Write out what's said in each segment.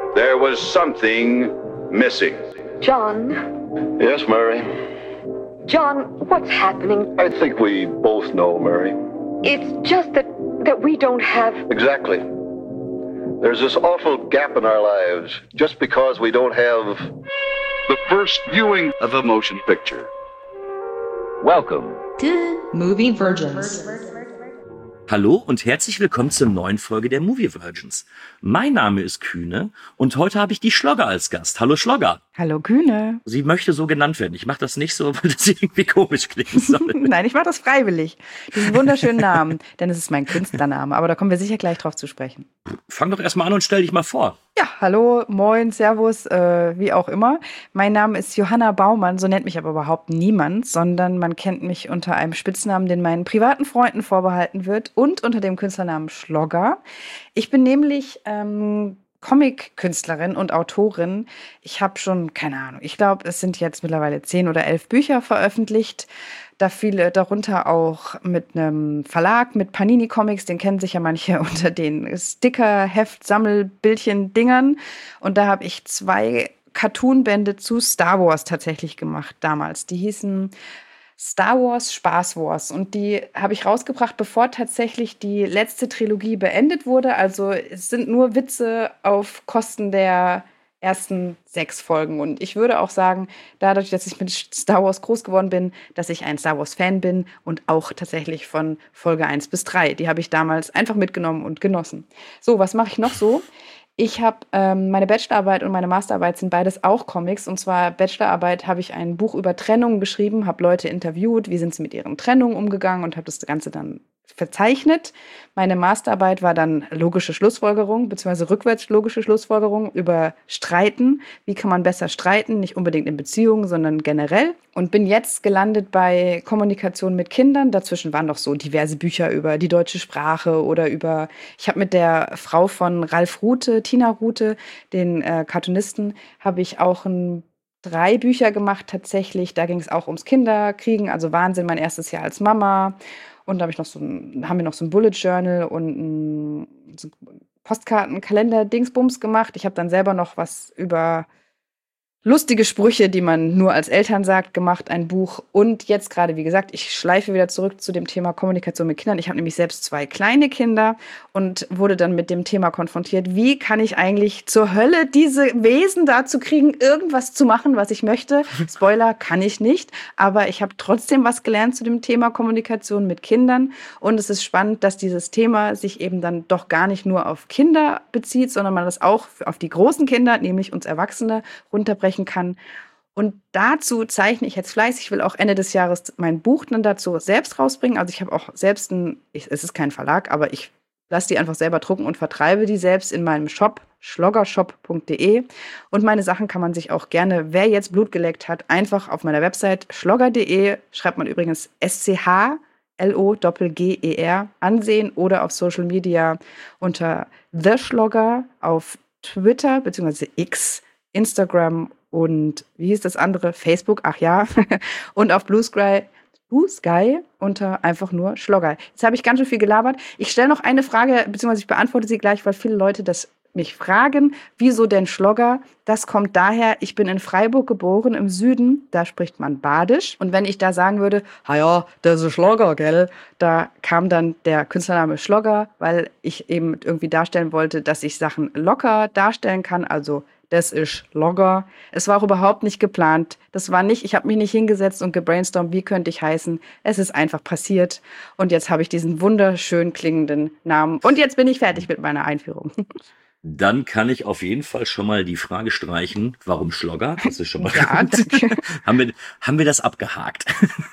There was something missing. John? Yes, Mary? John, what's happening? I think we both know, Mary. It's just that we don't have... Exactly. There's this awful gap in our lives just because we don't have... The first viewing of a motion picture. Welcome to Movie Virgins. Hallo und herzlich willkommen zur neuen Folge der Movie Virgins. Mein Name ist Kühne und heute habe ich die Schlogger als Gast. Hallo Schlogger. Hallo Kühne. Sie möchte so genannt werden. Ich mache das nicht so, weil das irgendwie komisch klingen soll. Nein, ich mache das freiwillig. Diesen wunderschönen Namen, denn es ist mein Künstlername. Aber da kommen wir sicher gleich drauf zu sprechen. Fang doch erstmal an und stell dich mal vor. Ja, hallo, moin, servus, wie auch immer. Mein Name ist Johanna Baumann, so nennt mich aber überhaupt niemand, sondern man kennt mich unter einem Spitznamen, den meinen privaten Freunden vorbehalten wird und unter dem Künstlernamen Schlogger. Ich bin nämlich Comic-Künstlerin und Autorin. Ich habe schon, keine Ahnung, ich glaube, es sind jetzt mittlerweile 10 oder 11 Bücher veröffentlicht. Da viele darunter auch mit einem Verlag, mit Panini Comics, den kennen sich ja manche unter den Sticker, Heft, Sammelbildchen-Dingern. Und da habe ich 2 Cartoon-Bände zu Star Wars tatsächlich gemacht damals. Die hießen Star Wars, Spaß Wars. Und die habe ich rausgebracht, bevor tatsächlich die letzte Trilogie beendet wurde. Also es sind nur Witze auf Kosten der ersten 6 Folgen. Und ich würde auch sagen, dadurch, dass ich mit Star Wars groß geworden bin, dass ich ein Star Wars-Fan bin und auch tatsächlich von Folge 1 bis 3. Die habe ich damals einfach mitgenommen und genossen. So, was mache ich noch so? Ich habe meine Bachelorarbeit und meine Masterarbeit sind beides auch Comics. Und zwar Bachelorarbeit habe ich ein Buch über Trennung geschrieben, habe Leute interviewt, wie sind sie mit ihren Trennungen umgegangen und habe das Ganze dann verzeichnet. Meine Masterarbeit war dann logische Schlussfolgerung, beziehungsweise rückwärts logische Schlussfolgerung über Streiten. Wie kann man besser streiten? Nicht unbedingt in Beziehungen, sondern generell. Und bin jetzt gelandet bei Kommunikation mit Kindern. Dazwischen waren noch so diverse Bücher über die deutsche Sprache oder über, ich habe mit der Frau von Ralf Rute, Tina Rute, den Cartoonisten, habe ich auch 3 Bücher gemacht tatsächlich. Da ging es auch ums Kinderkriegen, also Wahnsinn, mein erstes Jahr als Mama. Und da haben wir noch so ein Bullet Journal und so Postkartenkalender Dingsbums gemacht. Ich habe dann selber noch was über lustige Sprüche, die man nur als Eltern sagt, gemacht, ein Buch. Und jetzt gerade, wie gesagt, ich schleife wieder zurück zu dem Thema Kommunikation mit Kindern. Ich habe nämlich selbst 2 kleine Kinder und wurde dann mit dem Thema konfrontiert, wie kann ich eigentlich zur Hölle diese Wesen dazu kriegen, irgendwas zu machen, was ich möchte. Spoiler, kann ich nicht, aber ich habe trotzdem was gelernt zu dem Thema Kommunikation mit Kindern. Und es ist spannend, dass dieses Thema sich eben dann doch gar nicht nur auf Kinder bezieht, sondern man das auch auf die großen Kinder, nämlich uns Erwachsene, runterbrechen kann. Und dazu zeichne ich jetzt fleißig. Ich will auch Ende des Jahres mein Buch dann dazu selbst rausbringen. Also ich habe auch selbst es ist kein Verlag, aber ich lasse die einfach selber drucken und vertreibe die selbst in meinem Shop, schloggershop.de. Und meine Sachen kann man sich auch gerne, wer jetzt Blut geleckt hat, einfach auf meiner Website schlogger.de, schreibt man übrigens SCHLOGGER, ansehen oder auf Social Media unter The Schlogger auf Twitter bzw. X, Instagram und wie hieß das andere? Facebook, ach ja. Und auf Blue Sky unter einfach nur Schlogger. Jetzt habe ich ganz schön viel gelabert. Ich stelle noch eine Frage, beziehungsweise ich beantworte sie gleich, weil viele Leute das mich fragen. Wieso denn Schlogger? Das kommt daher, ich bin in Freiburg geboren, im Süden. Da spricht man Badisch. Und wenn ich da sagen würde, ja, das ist Schlogger, gell? Da kam dann der Künstlername Schlogger, weil ich eben irgendwie darstellen wollte, dass ich Sachen locker darstellen kann, also das ist Schlogger. Es war auch überhaupt nicht geplant. Das war nicht, ich habe mich nicht hingesetzt und gebrainstormt, wie könnte ich heißen. Es ist einfach passiert. Und jetzt habe ich diesen wunderschön klingenden Namen. Und jetzt bin ich fertig mit meiner Einführung. Dann kann ich auf jeden Fall schon mal die Frage streichen, warum Schlogger? Das ist schon mal ja, gut. haben wir das abgehakt.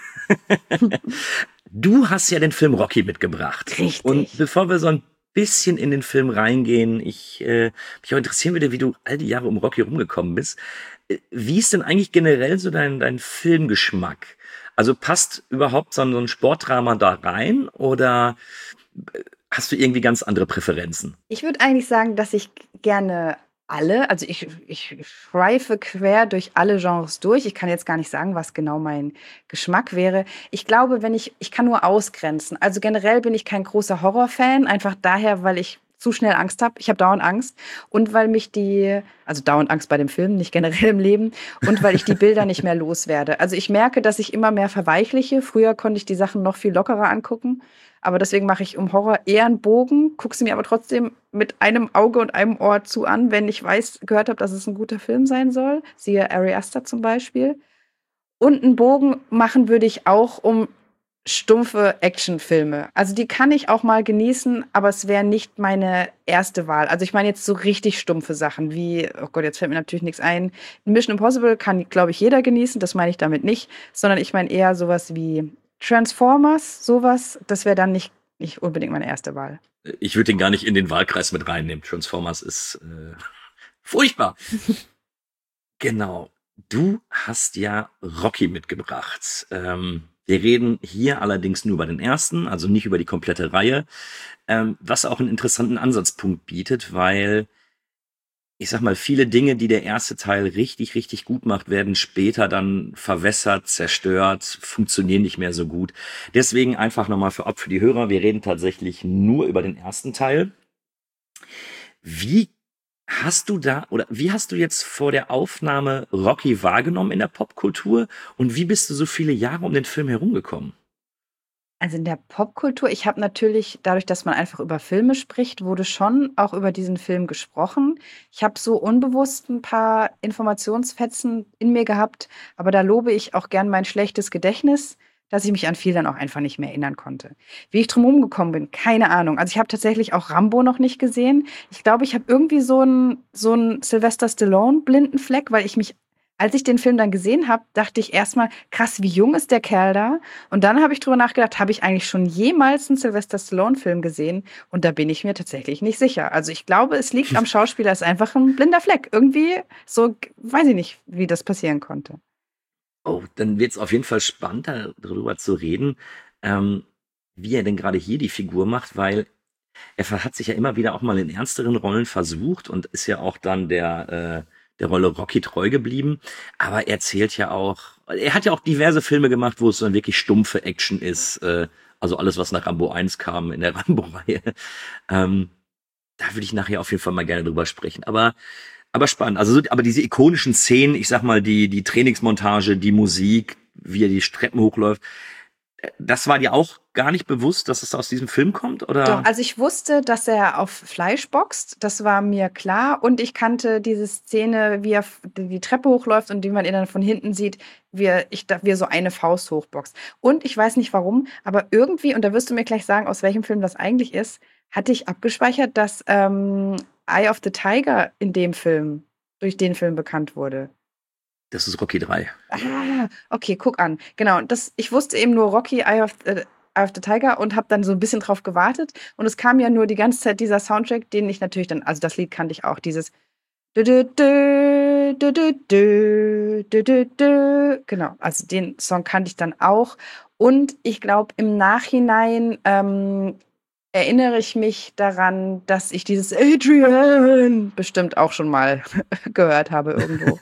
Du hast ja den Film Rocky mitgebracht. Richtig. Und bevor wir so ein bisschen in den Film reingehen, mich auch interessieren würde, wie du all die Jahre um Rocky rumgekommen bist. Wie ist denn eigentlich generell so dein Filmgeschmack? Also passt überhaupt so ein Sportdrama da rein oder hast du irgendwie ganz andere Präferenzen? Ich würde eigentlich sagen, dass ich gerne also ich schweife quer durch alle Genres durch. Ich kann jetzt gar nicht sagen, was genau mein Geschmack wäre. Ich glaube, ich kann nur ausgrenzen. Also generell bin ich kein großer Horrorfan, einfach daher, weil ich zu schnell Angst habe. Ich habe dauernd Angst. Und weil mich also dauernd Angst bei dem Film, nicht generell im Leben. Und weil ich die Bilder nicht mehr loswerde. Also ich merke, dass ich immer mehr verweichliche. Früher konnte ich die Sachen noch viel lockerer angucken. Aber deswegen mache ich um Horror eher einen Bogen, gucke sie mir aber trotzdem mit einem Auge und einem Ohr zu an, wenn ich gehört habe, dass es ein guter Film sein soll. Siehe Ari Aster zum Beispiel. Und einen Bogen machen würde ich auch um stumpfe Actionfilme. Also die kann ich auch mal genießen, aber es wäre nicht meine erste Wahl. Also ich meine jetzt so richtig stumpfe Sachen wie, oh Gott, jetzt fällt mir natürlich nichts ein. Mission Impossible kann, glaube ich, jeder genießen, das meine ich damit nicht, sondern ich meine eher sowas wie Transformers, sowas, das wäre dann nicht unbedingt meine erste Wahl. Ich würde den gar nicht in den Wahlkreis mit reinnehmen. Transformers ist furchtbar. Genau. Du hast ja Rocky mitgebracht. Wir reden hier allerdings nur über den ersten, also nicht über die komplette Reihe, was auch einen interessanten Ansatzpunkt bietet, weil ich sag mal, viele Dinge, die der erste Teil richtig, richtig gut macht, werden später dann verwässert, zerstört, funktionieren nicht mehr so gut. Deswegen einfach nochmal für die Hörer, wir reden tatsächlich nur über den ersten Teil. Wie hast du jetzt vor der Aufnahme Rocky wahrgenommen in der Popkultur und wie bist du so viele Jahre um den Film herumgekommen? Also in der Popkultur, ich habe natürlich, dadurch, dass man einfach über Filme spricht, wurde schon auch über diesen Film gesprochen. Ich habe so unbewusst ein paar Informationsfetzen in mir gehabt, aber da lobe ich auch gern mein schlechtes Gedächtnis, dass ich mich an viel dann auch einfach nicht mehr erinnern konnte. Wie ich drum rumgekommen bin, keine Ahnung. Also ich habe tatsächlich auch Rambo noch nicht gesehen. Ich glaube, ich habe irgendwie so einen Sylvester Stallone blinden Fleck, weil als ich den Film dann gesehen habe, dachte ich erstmal, krass, wie jung ist der Kerl da? Und dann habe ich drüber nachgedacht, habe ich eigentlich schon jemals einen Sylvester Stallone-Film gesehen? Und da bin ich mir tatsächlich nicht sicher. Also ich glaube, es liegt am Schauspieler, es ist einfach ein blinder Fleck. Irgendwie so, weiß ich nicht, wie das passieren konnte. Oh, dann wird es auf jeden Fall spannend, darüber zu reden, wie er denn gerade hier die Figur macht, weil er hat sich ja immer wieder auch mal in ernsteren Rollen versucht und ist ja auch dann der Rolle Rocky treu geblieben. Aber er hat ja auch diverse Filme gemacht, wo es dann wirklich stumpfe Action ist. Also alles, was nach Rambo 1 kam in der Rambo-Reihe. Da würde ich nachher auf jeden Fall mal gerne drüber sprechen. Aber spannend. Aber diese ikonischen Szenen, ich sag mal, die Trainingsmontage, die Musik, wie er die Treppen hochläuft, das war dir auch gar nicht bewusst, dass es aus diesem Film kommt, oder? Doch, also ich wusste, dass er auf Fleisch boxt, das war mir klar. Und ich kannte diese Szene, wie er die Treppe hochläuft und die man ihn dann von hinten sieht, wie er so eine Faust hochboxt. Und ich weiß nicht warum, aber irgendwie, und da wirst du mir gleich sagen, aus welchem Film das eigentlich ist, hatte ich abgespeichert, dass Eye of the Tiger durch den Film bekannt wurde. Das ist Rocky 3. Ah, okay, guck an. Genau, ich wusste eben nur Rocky, Eye of the Tiger und habe dann so ein bisschen drauf gewartet. Und es kam ja nur die ganze Zeit dieser Soundtrack, den ich natürlich dann, also das Lied kannte ich auch, dieses genau, also den Song kannte ich dann auch. Und ich glaube, im Nachhinein erinnere ich mich daran, dass ich dieses Adrian bestimmt auch schon mal gehört habe irgendwo.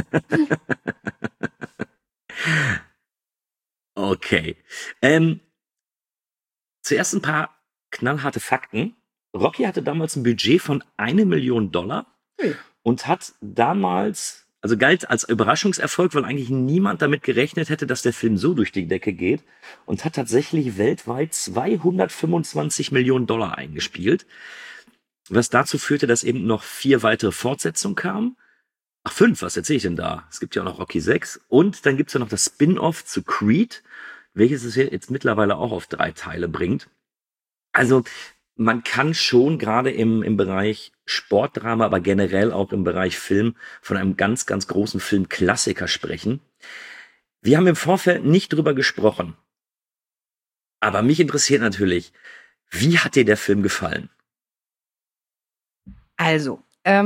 Okay. Zuerst ein paar knallharte Fakten. Rocky hatte damals ein Budget von $1 Million und hat damals, also galt als Überraschungserfolg, weil eigentlich niemand damit gerechnet hätte, dass der Film so durch die Decke geht, und hat tatsächlich weltweit $225 Millionen eingespielt, was dazu führte, dass eben noch 4 weitere Fortsetzungen kamen. 5, was erzähle ich denn da? Es gibt ja auch noch Rocky 6 und dann gibt es ja noch das Spin-off zu Creed, welches es jetzt mittlerweile auch auf 3 Teile bringt. Also man kann schon gerade im Bereich Sportdrama, aber generell auch im Bereich Film von einem ganz, ganz großen Filmklassiker sprechen. Wir haben im Vorfeld nicht drüber gesprochen. Aber mich interessiert natürlich, wie hat dir der Film gefallen? Also,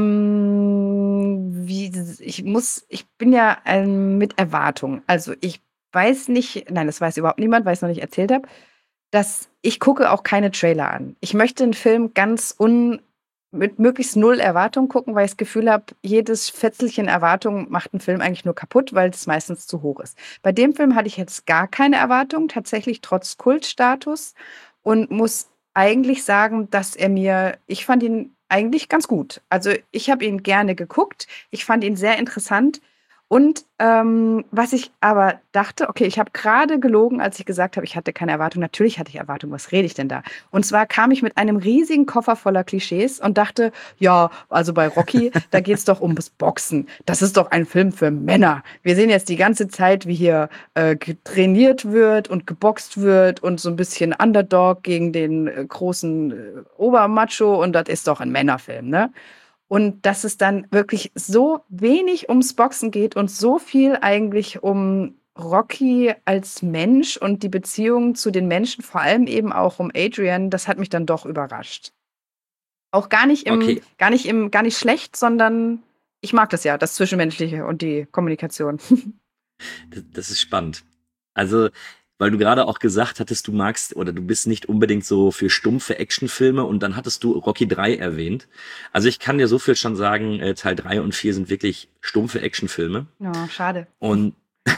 ich bin ja mit Erwartung. Also ich weiß nicht, nein, das weiß überhaupt niemand, weil ich es noch nicht erzählt habe, dass ich gucke auch keine Trailer an. Ich möchte einen Film mit möglichst 0 Erwartung gucken, weil ich das Gefühl habe, jedes Fetzelchen Erwartung macht einen Film eigentlich nur kaputt, weil es meistens zu hoch ist. Bei dem Film hatte ich jetzt gar keine Erwartung, tatsächlich trotz Kultstatus, und muss eigentlich sagen, ich fand ihn eigentlich ganz gut. Also ich habe ihn gerne geguckt. Ich fand ihn sehr interessant. Und was ich aber dachte, okay, ich habe gerade gelogen, als ich gesagt habe, ich hatte keine Erwartung. Natürlich hatte ich Erwartung, was rede ich denn da? Und zwar kam ich mit einem riesigen Koffer voller Klischees und dachte, ja, also bei Rocky, da geht es doch ums Boxen. Das ist doch ein Film für Männer. Wir sehen jetzt die ganze Zeit, wie hier trainiert wird und geboxt wird und so ein bisschen Underdog gegen den großen Obermacho und das ist doch ein Männerfilm, ne? Und dass es dann wirklich so wenig ums Boxen geht und so viel eigentlich um Rocky als Mensch und die Beziehung zu den Menschen, vor allem eben auch um Adrian, das hat mich dann doch überrascht. Auch gar nicht schlecht, sondern ich mag das ja, das Zwischenmenschliche und die Kommunikation. Das ist spannend. Also, weil du gerade auch gesagt hattest, du magst oder du bist nicht unbedingt so für stumpfe Actionfilme und dann hattest du Rocky 3 erwähnt. Also ich kann dir so viel schon sagen, Teil 3 und 4 sind wirklich stumpfe Actionfilme. Ja, schade. Und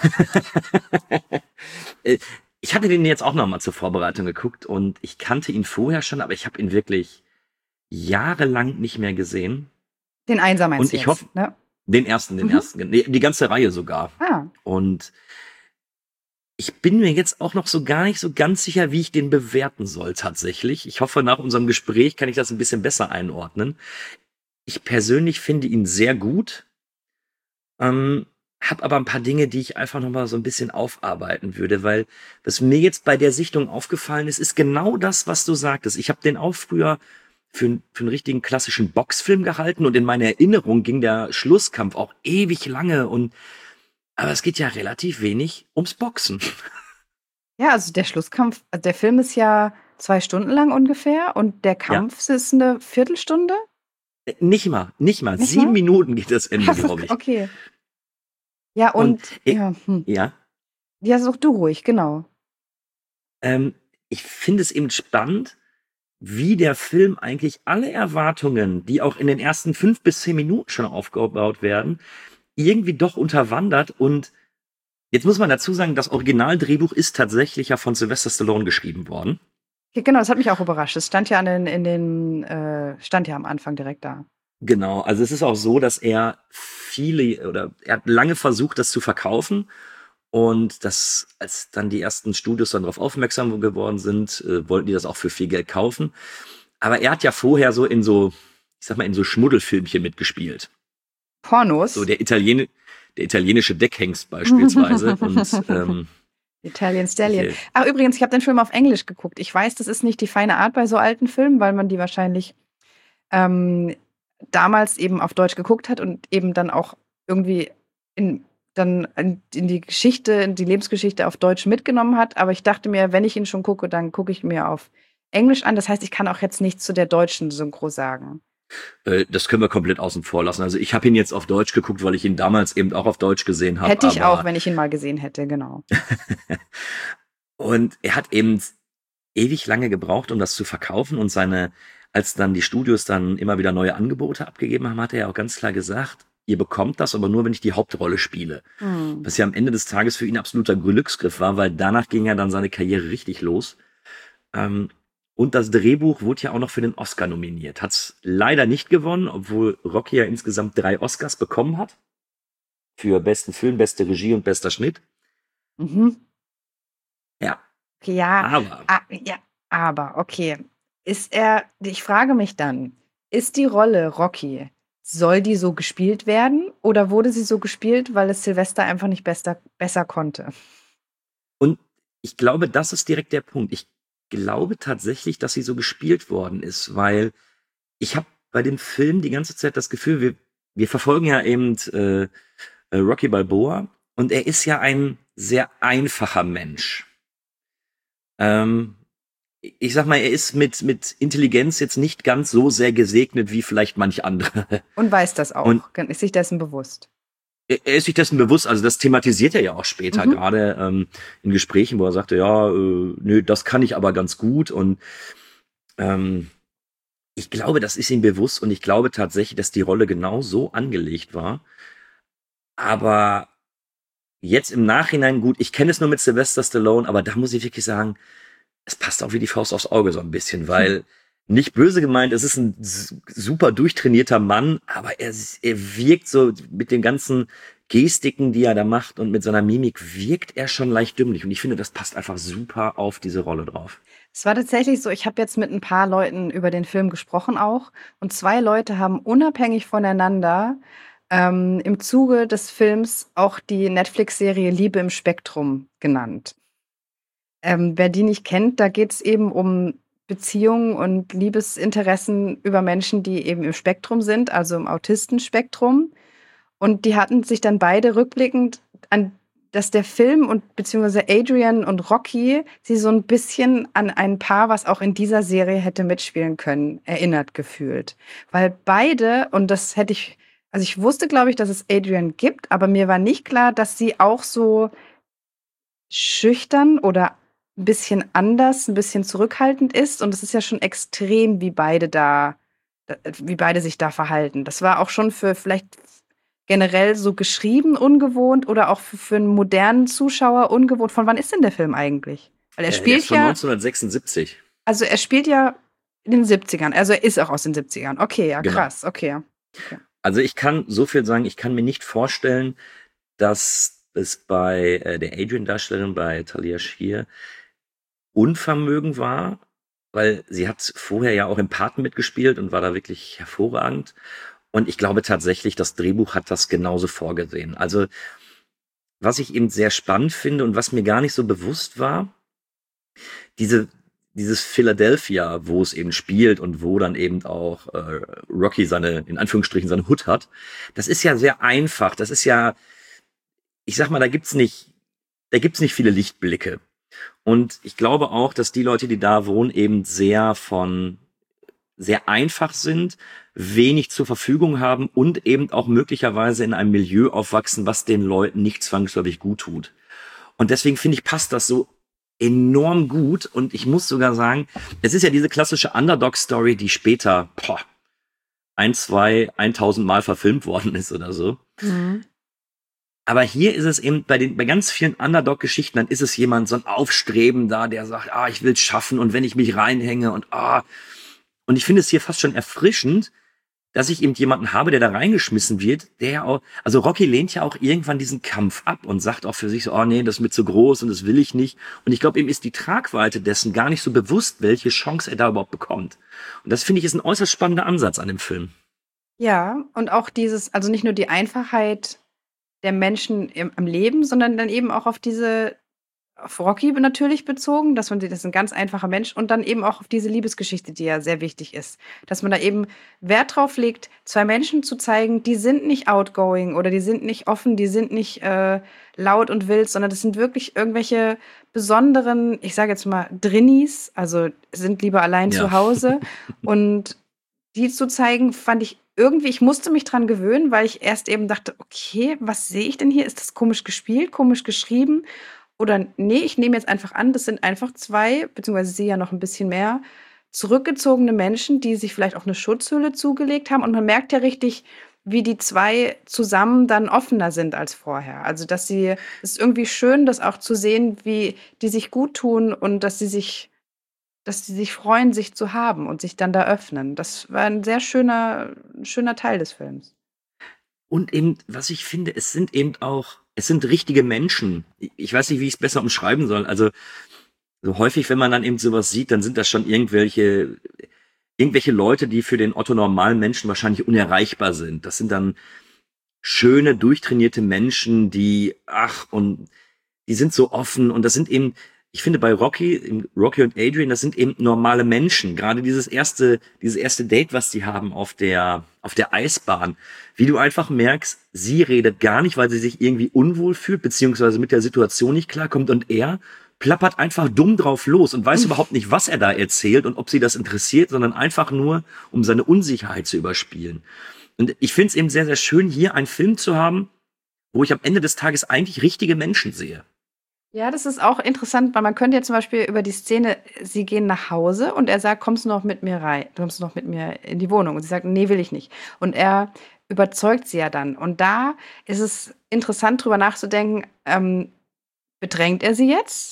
ich hatte den jetzt auch noch mal zur Vorbereitung geguckt und ich kannte ihn vorher schon, aber ich habe ihn wirklich jahrelang nicht mehr gesehen. Den Einser meinst und du ich jetzt, hoffe, ne? den ersten, nee, die ganze Reihe sogar. Ah. Und ich bin mir jetzt auch noch so gar nicht so ganz sicher, wie ich den bewerten soll tatsächlich. Ich hoffe, nach unserem Gespräch kann ich das ein bisschen besser einordnen. Ich persönlich finde ihn sehr gut, habe aber ein paar Dinge, die ich einfach noch mal so ein bisschen aufarbeiten würde, weil was mir jetzt bei der Sichtung aufgefallen ist, ist genau das, was du sagtest. Ich habe den auch früher für einen richtigen klassischen Boxfilm gehalten und in meiner Erinnerung ging der Schlusskampf auch ewig lange aber es geht ja relativ wenig ums Boxen. Ja, also der Schlusskampf, also der Film ist ja 2 Stunden lang ungefähr und der Kampf ist eine Viertelstunde? Nicht mal. 7 Minuten geht das Ende, glaube ich. Okay. Ja, ja. Ja. Ja, sag du ruhig, genau. Ich finde es eben spannend, wie der Film eigentlich alle Erwartungen, die auch in den ersten 5 bis 10 Minuten schon aufgebaut werden, irgendwie doch unterwandert. Und jetzt muss man dazu sagen, das Originaldrehbuch ist tatsächlich ja von Sylvester Stallone geschrieben worden. Ja, genau, das hat mich auch überrascht. Es stand ja stand ja am Anfang direkt da. Genau, also es ist auch so, dass er hat lange versucht, das zu verkaufen. Und als dann die ersten Studios dann darauf aufmerksam geworden sind, wollten die das auch für viel Geld kaufen. Aber er hat ja vorher in so Schmuddelfilmchen mitgespielt. Pornos? So der italienische Deckhengst beispielsweise. Und, Italian Stallion. Ach, übrigens, ich habe den Film auf Englisch geguckt. Ich weiß, das ist nicht die feine Art bei so alten Filmen, weil man die wahrscheinlich damals eben auf Deutsch geguckt hat und eben dann auch irgendwie in die Geschichte, in die Lebensgeschichte auf Deutsch mitgenommen hat. Aber ich dachte mir, wenn ich ihn schon gucke, dann gucke ich mir auf Englisch an. Das heißt, ich kann auch jetzt nichts zu der deutschen Synchro sagen. Das können wir komplett außen vor lassen. Also ich habe ihn jetzt auf Deutsch geguckt, weil ich ihn damals eben auch auf Deutsch gesehen habe. Hätte ich auch, wenn ich ihn mal gesehen hätte, genau. Und er hat eben ewig lange gebraucht, um das zu verkaufen. Und als dann die Studios dann immer wieder neue Angebote abgegeben haben, hat er ja auch ganz klar gesagt, ihr bekommt das, aber nur, wenn ich die Hauptrolle spiele. Was ja am Ende des Tages für ihn absoluter Glücksgriff war, weil danach ging ja dann seine Karriere richtig los. Und das Drehbuch wurde ja auch noch für den Oscar nominiert. Hat's leider nicht gewonnen, obwohl Rocky ja insgesamt 3 Oscars bekommen hat. Für besten Film, beste Regie und bester Schnitt. Mhm. Ja. Ja, aber okay. Ich frage mich dann, ist die Rolle Rocky, soll die so gespielt werden oder wurde sie so gespielt, weil es Sylvester einfach nicht besser konnte? Und ich glaube, das ist direkt der Punkt. Ich glaube tatsächlich, dass sie so gespielt worden ist, weil ich habe bei dem Film die ganze Zeit das Gefühl, wir verfolgen ja eben Rocky Balboa und er ist ja ein sehr einfacher Mensch. Ich sag mal, er ist mit Intelligenz jetzt nicht ganz so sehr gesegnet wie vielleicht manch andere. Und weiß das auch, ist sich dessen bewusst. Er ist sich dessen bewusst, also das thematisiert er ja auch später, gerade in Gesprächen, wo er sagte, nö, das kann ich aber ganz gut. Und ich glaube, das ist ihm bewusst und ich glaube tatsächlich, dass die Rolle genau so angelegt war. Aber jetzt im Nachhinein, gut, ich kenne es nur mit Sylvester Stallone, aber da muss ich wirklich sagen, es passt auch wie die Faust aufs Auge so ein bisschen, weil nicht böse gemeint, es ist ein super durchtrainierter Mann, aber er wirkt so mit den ganzen Gestiken, die er da macht und mit seiner Mimik wirkt er schon leicht dümmlich. Und ich finde, das passt einfach super auf diese Rolle drauf. Es war tatsächlich so, ich habe jetzt mit ein paar Leuten über den Film gesprochen auch. Und 2 Leute haben unabhängig voneinander im Zuge des Films auch die Netflix-Serie Liebe im Spektrum genannt. Wer die nicht kennt, da geht es eben um Beziehungen und Liebesinteressen über Menschen, die eben im Spektrum sind, also im Autistenspektrum. Und die hatten sich dann beide rückblickend an, dass der Film und beziehungsweise Adrian und Rocky sie so ein bisschen an ein Paar, was auch in dieser Serie hätte mitspielen können, erinnert gefühlt. Weil beide, und das hätte ich, also ich wusste, glaube ich, dass es Adrian gibt, aber mir war nicht klar, dass sie auch so schüchtern oder ein bisschen anders, ein bisschen zurückhaltend ist. Und es ist ja schon extrem, wie beide sich da verhalten. Das war auch schon für vielleicht generell so geschrieben ungewohnt oder auch für einen modernen Zuschauer ungewohnt. Von wann ist denn der Film eigentlich? Weil er Der spielt ist von ja, 1976. also er spielt ja in den 70ern, also er ist auch aus den 70ern. Okay, ja, Genau. krass, okay. Also ich kann so viel sagen, ich kann mir nicht vorstellen, dass es bei der Adrian-Darstellerin, bei Talia Shire, Unvermögen war, weil sie hat vorher ja auch im Paten mitgespielt und war da wirklich hervorragend. Und ich glaube tatsächlich, das Drehbuch hat das genauso vorgesehen. Also was ich eben sehr spannend finde und was mir gar nicht so bewusst war, dieses Philadelphia, wo es eben spielt und wo dann eben auch Rocky in Anführungsstrichen seine Hood hat, das ist ja sehr einfach. Das ist ja, ich sag mal, da gibt's nicht viele Lichtblicke. Und ich glaube auch, dass die Leute, die da wohnen, eben sehr einfach sind, wenig zur Verfügung haben und eben auch möglicherweise in einem Milieu aufwachsen, was den Leuten nicht zwangsläufig gut tut. Und deswegen finde ich, passt das so enorm gut. Und ich muss sogar sagen, es ist ja diese klassische Underdog-Story, die später 1000 Mal verfilmt worden ist oder so. Mhm. Aber hier ist es eben bei ganz vielen Underdog-Geschichten, dann ist es jemand, so ein Aufstrebender, der sagt, ich will es schaffen und wenn ich mich reinhänge und ich finde es hier fast schon erfrischend, dass ich eben jemanden habe, der da reingeschmissen wird, der ja auch, also Rocky lehnt ja auch irgendwann diesen Kampf ab und sagt auch für sich so, nee, das ist mir zu groß und das will ich nicht. Und ich glaube, ihm ist die Tragweite dessen gar nicht so bewusst, welche Chance er da überhaupt bekommt. Und das finde ich ist ein äußerst spannender Ansatz an dem Film. Ja, und auch also nicht nur die Einfachheit der Menschen am Leben, sondern dann eben auch auf Rocky natürlich bezogen, das ist ein ganz einfacher Mensch und dann eben auch auf diese Liebesgeschichte, die ja sehr wichtig ist. Dass man da eben Wert drauf legt, 2 Menschen zu zeigen, die sind nicht outgoing oder die sind nicht offen, die sind nicht laut und wild, sondern das sind wirklich irgendwelche besonderen, ich sage jetzt mal Drinnies, also sind lieber allein zu Hause und die zu zeigen, fand ich irgendwie, ich musste mich dran gewöhnen, weil ich erst eben dachte, okay, was sehe ich denn hier? Ist das komisch gespielt, komisch geschrieben? Oder nee, ich nehme jetzt einfach an, das sind einfach 2, beziehungsweise sie ja noch ein bisschen mehr, zurückgezogene Menschen, die sich vielleicht auch eine Schutzhülle zugelegt haben. Und man merkt ja richtig, wie die 2 zusammen dann offener sind als vorher. Also, es ist irgendwie schön, das auch zu sehen, wie die sich gut tun und dass sie sich freuen, sich zu haben und sich dann da öffnen. Das war ein sehr schöner Teil des Films. Und eben, was ich finde, es sind richtige Menschen. Ich weiß nicht, wie ich es besser umschreiben soll. Also, so häufig, wenn man dann eben sowas sieht, dann sind das schon irgendwelche Leute, die für den Otto normalen Menschen wahrscheinlich unerreichbar sind. Das sind dann schöne, durchtrainierte Menschen, die sind so offen und das sind eben, ich finde bei Rocky und Adrian, das sind eben normale Menschen. Gerade dieses erste Date, was die haben auf der Eisbahn, wie du einfach merkst, sie redet gar nicht, weil sie sich irgendwie unwohl fühlt, beziehungsweise mit der Situation nicht klarkommt und er plappert einfach dumm drauf los und weiß überhaupt nicht, was er da erzählt und ob sie das interessiert, sondern einfach nur, um seine Unsicherheit zu überspielen. Und ich finde es eben sehr, sehr schön, hier einen Film zu haben, wo ich am Ende des Tages eigentlich richtige Menschen sehe. Ja, das ist auch interessant, weil man könnte ja zum Beispiel über die Szene, sie gehen nach Hause und er sagt, kommst du noch mit mir rein? Kommst du noch mit mir in die Wohnung? Und sie sagt, nee, will ich nicht. Und er überzeugt sie ja dann. Und da ist es interessant, drüber nachzudenken, bedrängt er sie jetzt?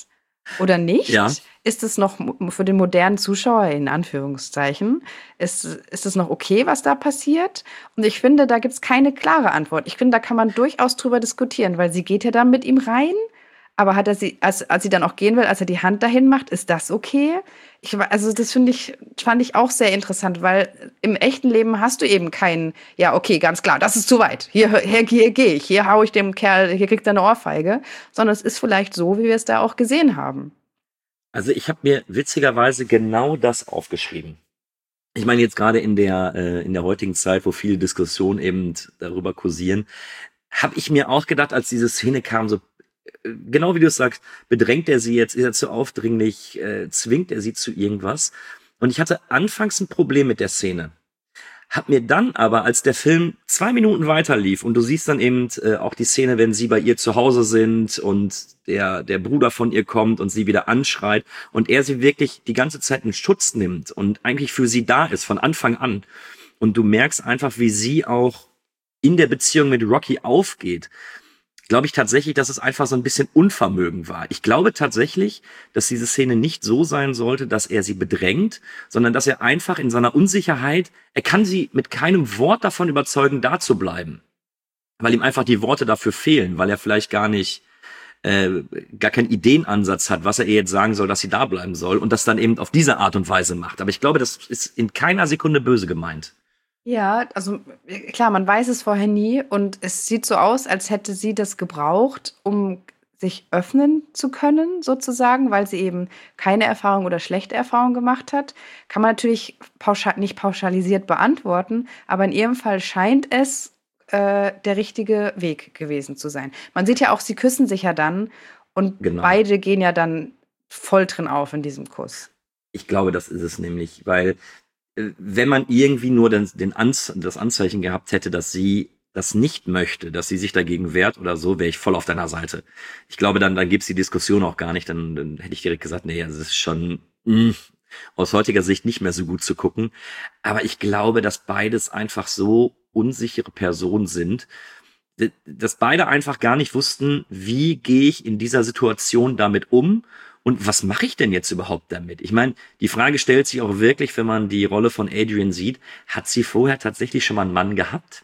oder nicht? Ja. Ist es noch für den modernen Zuschauer, in Anführungszeichen, ist es noch okay, was da passiert? Und ich finde, da gibt es keine klare Antwort. Ich finde, da kann man durchaus drüber diskutieren, weil sie geht ja dann mit ihm rein. Aber hat er sie, als sie dann auch gehen will, als er die Hand dahin macht, ist das okay? Also das fand ich auch sehr interessant, weil im echten Leben hast du eben keinen, ja, okay, ganz klar, das ist zu weit. Hier gehe ich, hier hau ich dem Kerl, hier kriegt er eine Ohrfeige. Sondern es ist vielleicht so, wie wir es da auch gesehen haben. Also ich habe mir witzigerweise genau das aufgeschrieben. Ich meine jetzt gerade in der heutigen Zeit, wo viele Diskussionen eben darüber kursieren, habe ich mir auch gedacht, als diese Szene kam, so genau wie du es sagst, bedrängt er sie jetzt, ist er zu aufdringlich, zwingt er sie zu irgendwas. Und ich hatte anfangs ein Problem mit der Szene. Hab mir dann aber, als der Film 2 Minuten weiter lief und du siehst dann eben auch die Szene, wenn sie bei ihr zu Hause sind und der Bruder von ihr kommt und sie wieder anschreit und er sie wirklich die ganze Zeit in Schutz nimmt und eigentlich für sie da ist von Anfang an. Und du merkst einfach, wie sie auch in der Beziehung mit Rocky aufgeht. Glaube ich tatsächlich, dass es einfach so ein bisschen Unvermögen war. Ich glaube tatsächlich, dass diese Szene nicht so sein sollte, dass er sie bedrängt, sondern dass er einfach in seiner Unsicherheit, er kann sie mit keinem Wort davon überzeugen, da zu bleiben. Weil ihm einfach die Worte dafür fehlen, weil er vielleicht gar keinen Ideenansatz hat, was er ihr jetzt sagen soll, dass sie da bleiben soll und das dann eben auf diese Art und Weise macht. Aber ich glaube, das ist in keiner Sekunde böse gemeint. Ja, also klar, man weiß es vorher nie und es sieht so aus, als hätte sie das gebraucht, um sich öffnen zu können, sozusagen, weil sie eben keine Erfahrung oder schlechte Erfahrung gemacht hat. Kann man natürlich nicht pauschalisiert beantworten, aber in ihrem Fall scheint es der richtige Weg gewesen zu sein. Man sieht ja auch, sie küssen sich ja dann und beide gehen ja dann voll drin auf in diesem Kuss. Ich glaube, das ist es nämlich, weil wenn man irgendwie nur das Anzeichen gehabt hätte, dass sie das nicht möchte, dass sie sich dagegen wehrt oder so, wäre ich voll auf deiner Seite. Ich glaube, dann gibt's die Diskussion auch gar nicht. Dann hätte ich direkt gesagt, nee, das ist schon aus heutiger Sicht nicht mehr so gut zu gucken. Aber ich glaube, dass beides einfach so unsichere Personen sind, dass beide einfach gar nicht wussten, wie gehe ich in dieser Situation damit um. Und was mache ich denn jetzt überhaupt damit? Ich meine, die Frage stellt sich auch wirklich, wenn man die Rolle von Adrian sieht, hat sie vorher tatsächlich schon mal einen Mann gehabt?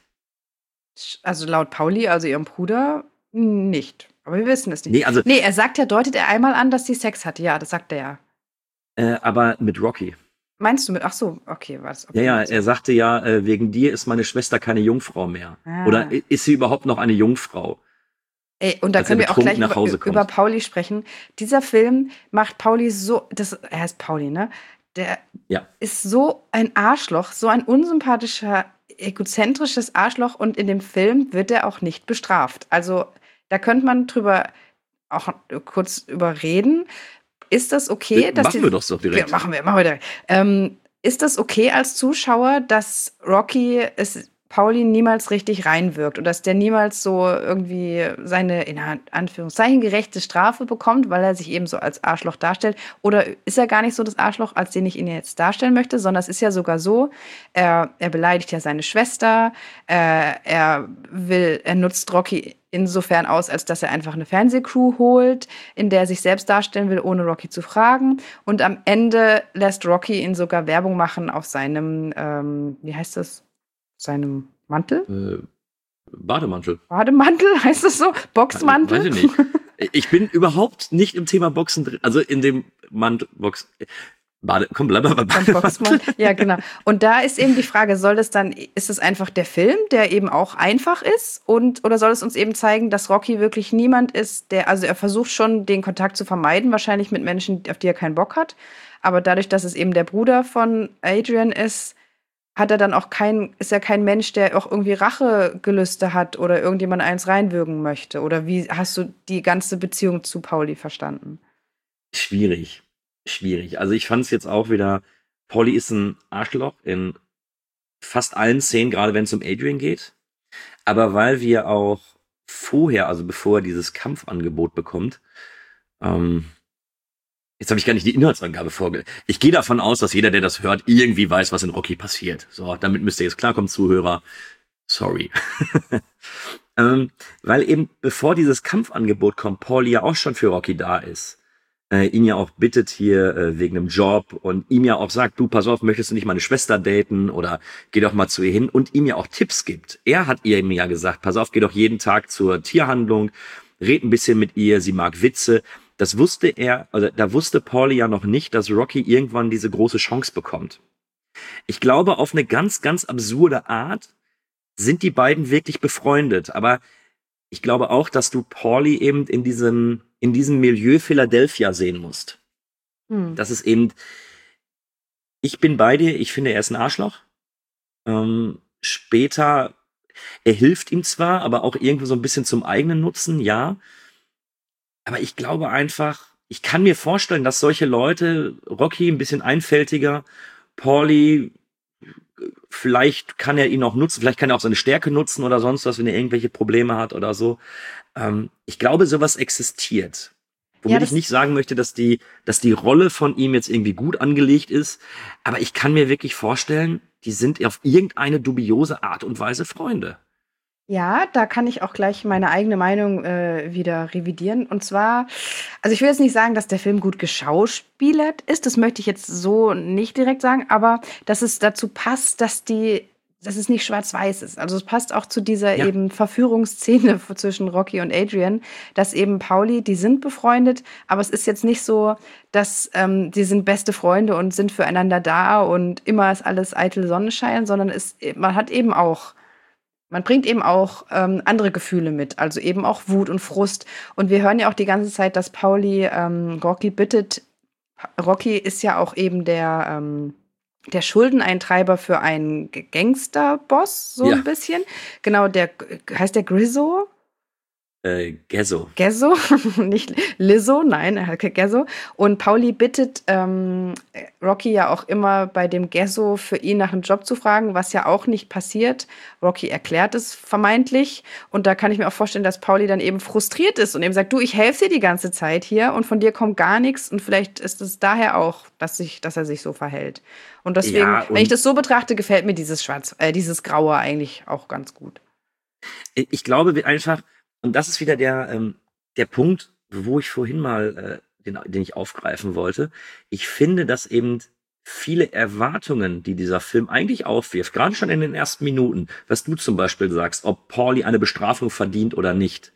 Also laut Pauli, also ihrem Bruder, nicht. Aber wir wissen es nicht. Nee, er sagt ja, deutet er einmal an, dass sie Sex hatte. Ja, das sagt er ja. Aber mit Rocky. Meinst du mit, ach so, okay, was? Okay, ja, er sagte ja, wegen dir ist meine Schwester keine Jungfrau mehr. Oder ist sie überhaupt noch eine Jungfrau? Ey, und da können wir auch gleich über Pauli sprechen. Dieser Film macht Pauli so, er heißt Pauli, ne? Der ist so ein Arschloch, so ein unsympathischer, egozentrisches Arschloch und in dem Film wird er auch nicht bestraft. Also da könnte man drüber auch kurz überreden. Ist das okay? Machen wir doch so direkt. Machen wir direkt. Ist das okay als Zuschauer, dass Rocky Pauli niemals richtig reinwirkt und dass der niemals so irgendwie seine, in Anführungszeichen, gerechte Strafe bekommt, weil er sich eben so als Arschloch darstellt? Oder ist er gar nicht so das Arschloch, als den ich ihn jetzt darstellen möchte, sondern es ist ja sogar so, er beleidigt ja seine Schwester, er nutzt Rocky insofern aus, als dass er einfach eine Fernsehcrew holt, in der er sich selbst darstellen will, ohne Rocky zu fragen. Und am Ende lässt Rocky ihn sogar Werbung machen auf seinem, wie heißt das? Seinem Mantel? Bademantel. Bademantel, heißt das so? Boxmantel? Weiß ich nicht. Ich bin überhaupt nicht im Thema Boxen drin. Also in dem Mantel, bleib mal bei Bademantel. Ja, genau. Und da ist eben die Frage, ist es einfach der Film, der eben auch einfach ist? Oder soll es uns eben zeigen, dass Rocky wirklich niemand ist, also er versucht schon, den Kontakt zu vermeiden, wahrscheinlich mit Menschen, auf die er keinen Bock hat. Aber dadurch, dass es eben der Bruder von Adrian ist, hat er dann auch ist er kein Mensch, der auch irgendwie Rachegelüste hat oder irgendjemand eins reinwürgen möchte? Oder wie hast du die ganze Beziehung zu Pauli verstanden? Schwierig. Also ich fand es jetzt auch wieder, Pauli ist ein Arschloch in fast allen Szenen, gerade wenn es um Adrian geht. Aber weil wir auch vorher, also bevor er dieses Kampfangebot bekommt, jetzt habe ich gar nicht die Inhaltsangabe vorgelegt. Ich gehe davon aus, dass jeder, der das hört, irgendwie weiß, was in Rocky passiert. So, damit müsst ihr jetzt klarkommen, Zuhörer. Sorry. Weil eben, bevor dieses Kampfangebot kommt, Pauli ja auch schon für Rocky da ist. ihn ja auch bittet hier wegen einem Job und ihm ja auch sagt, du, pass auf, möchtest du nicht meine Schwester daten oder geh doch mal zu ihr hin und ihm ja auch Tipps gibt. Er hat ihr ja gesagt, pass auf, geh doch jeden Tag zur Tierhandlung, red ein bisschen mit ihr, sie mag Witze. Das wusste er, also da wusste Paulie ja noch nicht, dass Rocky irgendwann diese große Chance bekommt. Ich glaube, auf eine ganz, ganz absurde Art sind die beiden wirklich befreundet, aber ich glaube auch, dass du Paulie eben in diesem Milieu Philadelphia sehen musst. Das ist eben, ich bin bei dir, ich finde, er ist ein Arschloch. Später, er hilft ihm zwar, aber auch irgendwie so ein bisschen zum eigenen Nutzen, ja. Aber ich glaube einfach, ich kann mir vorstellen, dass solche Leute, Rocky ein bisschen einfältiger, Paulie, vielleicht kann er ihn auch nutzen, vielleicht kann er auch seine Stärke nutzen oder sonst was, wenn er irgendwelche Probleme hat oder so. Ich glaube, sowas existiert. Womit ich nicht sagen möchte, dass die Rolle von ihm jetzt irgendwie gut angelegt ist, aber ich kann mir wirklich vorstellen, die sind auf irgendeine dubiose Art und Weise Freunde. Ja, da kann ich auch gleich meine eigene Meinung wieder revidieren. Und zwar, also ich will jetzt nicht sagen, dass der Film gut geschauspielert ist, das möchte ich jetzt so nicht direkt sagen, aber dass es dazu passt, dass es nicht schwarz-weiß ist. Also es passt auch zu dieser eben Verführungsszene zwischen Rocky und Adrian, dass eben Paulie, die sind befreundet, aber es ist jetzt nicht so, dass die sind beste Freunde und sind füreinander da und immer ist alles eitel Sonnenschein, sondern man bringt eben auch andere Gefühle mit, also eben auch Wut und Frust. Und wir hören ja auch die ganze Zeit, dass Paulie Rocky bittet. Rocky ist ja auch eben der Schuldeneintreiber für einen Gangsterboss, so ein bisschen. Genau, heißt der Grizzo? Gezzo. Gezzo, nicht Lizzo, nein, Gezzo. Und Paulie bittet Rocky ja auch immer bei dem Gezzo für ihn nach einem Job zu fragen, was ja auch nicht passiert. Rocky erklärt es vermeintlich. Und da kann ich mir auch vorstellen, dass Paulie dann eben frustriert ist und eben sagt, du, ich helfe dir die ganze Zeit hier und von dir kommt gar nichts. Und vielleicht ist es daher auch, dass er sich so verhält. Und deswegen, wenn ich das so betrachte, gefällt mir dieses Graue eigentlich auch ganz gut. Ich glaube einfach, und das ist wieder der Punkt, wo ich vorhin mal, den ich aufgreifen wollte. Ich finde, dass eben viele Erwartungen, die dieser Film eigentlich aufwirft, gerade schon in den ersten Minuten, was du zum Beispiel sagst, ob Paulie eine Bestrafung verdient oder nicht,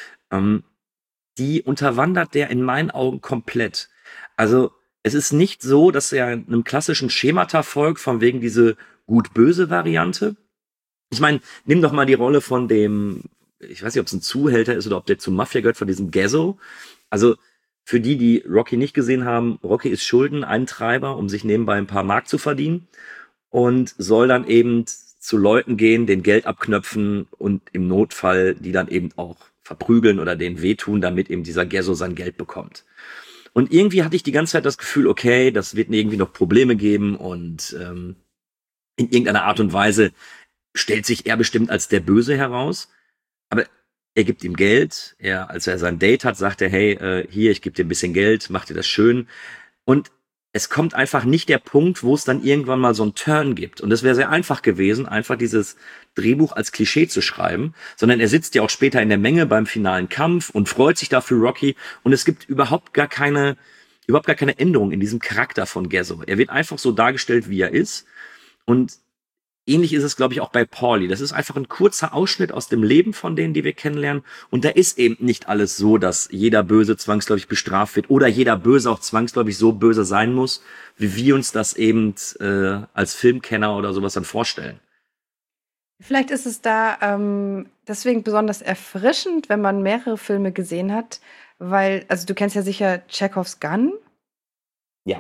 die unterwandert der in meinen Augen komplett. Also es ist nicht so, dass er einem klassischen Schemata folgt, von wegen diese gut-böse Variante. Ich meine, nimm doch mal die Rolle von dem, ich weiß nicht, ob es ein Zuhälter ist oder ob der zur Mafia gehört, von diesem Gezzo. Also für die Rocky nicht gesehen haben, Rocky ist Schuldeneintreiber, um sich nebenbei ein paar Mark zu verdienen und soll dann eben zu Leuten gehen, den Geld abknöpfen und im Notfall die dann eben auch verprügeln oder denen wehtun, damit eben dieser Gezzo sein Geld bekommt. Und irgendwie hatte ich die ganze Zeit das Gefühl, okay, das wird irgendwie noch Probleme geben und in irgendeiner Art und Weise stellt sich er bestimmt als der Böse heraus. Aber er gibt ihm Geld. Als er sein Date hat, sagt er, hey, hier, ich gebe dir ein bisschen Geld, mach dir das schön. Und es kommt einfach nicht der Punkt, wo es dann irgendwann mal so einen Turn gibt. Und es wäre sehr einfach gewesen, einfach dieses Drehbuch als Klischee zu schreiben. Sondern er sitzt ja auch später in der Menge beim finalen Kampf und freut sich dafür Rocky. Und es gibt überhaupt gar keine Änderung in diesem Charakter von Gezzo. Er wird einfach so dargestellt, wie er ist. Und ähnlich ist es, glaube ich, auch bei Paulie. Das ist einfach ein kurzer Ausschnitt aus dem Leben von denen, die wir kennenlernen. Und da ist eben nicht alles so, dass jeder Böse zwangsläufig bestraft wird oder jeder Böse auch zwangsläufig so böse sein muss, wie wir uns das eben als Filmkenner oder sowas dann vorstellen. Vielleicht ist es da deswegen besonders erfrischend, wenn man mehrere Filme gesehen hat, weil, also du kennst ja sicher Chekhovs Gun. Ja.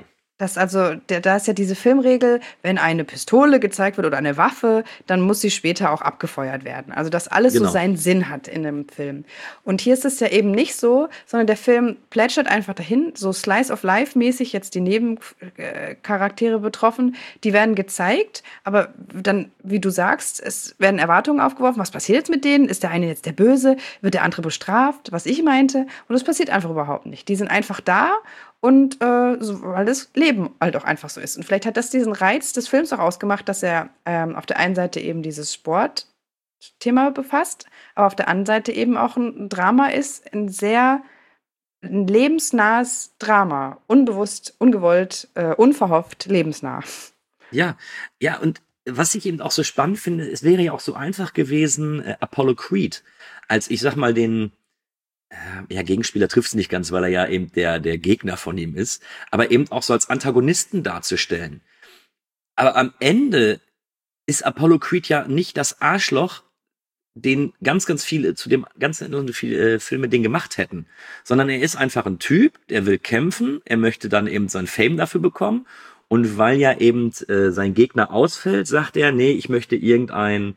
Da ist ja diese Filmregel, wenn eine Pistole gezeigt wird oder eine Waffe, dann muss sie später auch abgefeuert werden. Also, dass alles so seinen Sinn hat in dem Film. Und hier ist es ja eben nicht so, sondern der Film plätschert einfach dahin, so Slice-of-Life-mäßig jetzt die Nebencharaktere betroffen, die werden gezeigt, aber dann, wie du sagst, es werden Erwartungen aufgeworfen, was passiert jetzt mit denen? Ist der eine jetzt der Böse? Wird der andere bestraft? Was ich meinte? Und das passiert einfach überhaupt nicht. Die sind einfach da. Und weil das Leben halt auch einfach so ist. Und vielleicht hat das diesen Reiz des Films auch ausgemacht, dass er auf der einen Seite eben dieses Sportthema befasst, aber auf der anderen Seite eben auch ein Drama ist, ein sehr ein lebensnahes Drama. Unbewusst, ungewollt, unverhofft, lebensnah. Ja, ja, und was ich eben auch so spannend finde, es wäre ja auch so einfach gewesen, Apollo Creed, als ich sag mal Gegenspieler trifft es nicht ganz, weil er ja eben der Gegner von ihm ist, aber eben auch so als Antagonisten darzustellen. Aber am Ende ist Apollo Creed ja nicht das Arschloch, den ganz viele Filme den gemacht hätten, sondern er ist einfach ein Typ, der will kämpfen, er möchte dann eben sein Fame dafür bekommen und weil ja eben sein Gegner ausfällt, sagt er, nee, ich möchte irgendein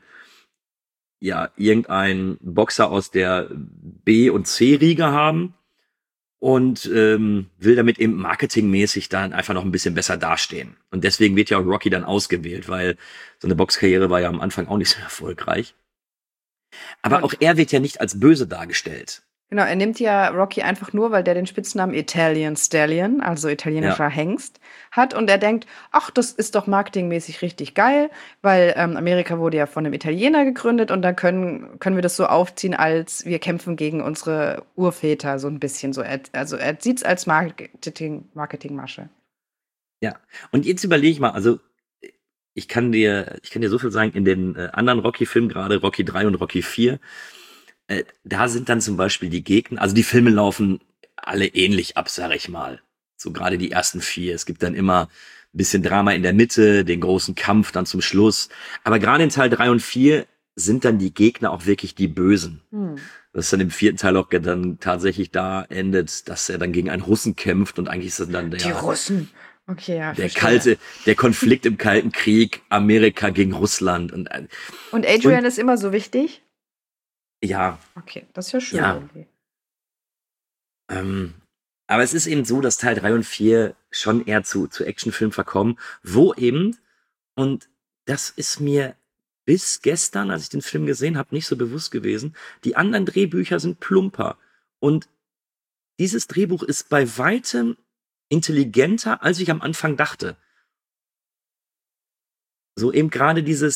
Boxer aus der B- und C-Riege haben und will damit eben marketingmäßig dann einfach noch ein bisschen besser dastehen. Und deswegen wird ja auch Rocky dann ausgewählt, weil so eine Boxkarriere war ja am Anfang auch nicht so erfolgreich. Aber auch er wird ja nicht als böse dargestellt. Genau, er nimmt ja Rocky einfach nur, weil der den Spitznamen Italian Stallion, also italienischer Hengst, hat. Und er denkt, ach, das ist doch marketingmäßig richtig geil, weil Amerika wurde ja von einem Italiener gegründet und dann können wir das so aufziehen, als wir kämpfen gegen unsere Urväter so ein bisschen. So, er sieht es als Marketingmasche. Ja, und jetzt überlege ich mal, also ich kann dir so viel sagen, in den anderen Rocky-Filmen, gerade Rocky 3 und Rocky 4, da sind dann zum Beispiel die Gegner, also die Filme laufen alle ähnlich ab, sag ich mal. So gerade die ersten 4. Es gibt dann immer ein bisschen Drama in der Mitte, den großen Kampf dann zum Schluss. Aber gerade in Teil 3 und 4 sind dann die Gegner auch wirklich die Bösen. Das dann im 4. Teil auch dann tatsächlich da endet, dass er dann gegen einen Russen kämpft und eigentlich ist das dann die Russen. Okay, ja. Der Konflikt im Kalten Krieg, Amerika gegen Russland. Und Adrian ist immer so wichtig? Ja. Okay, das ist ja schön. Ja. Aber es ist eben so, dass Teil 3 und 4 schon eher zu Actionfilmen verkommen, wo eben, und das ist mir bis gestern, als ich den Film gesehen habe, nicht so bewusst gewesen, die anderen Drehbücher sind plumper. Und dieses Drehbuch ist bei weitem intelligenter, als ich am Anfang dachte. So eben gerade diese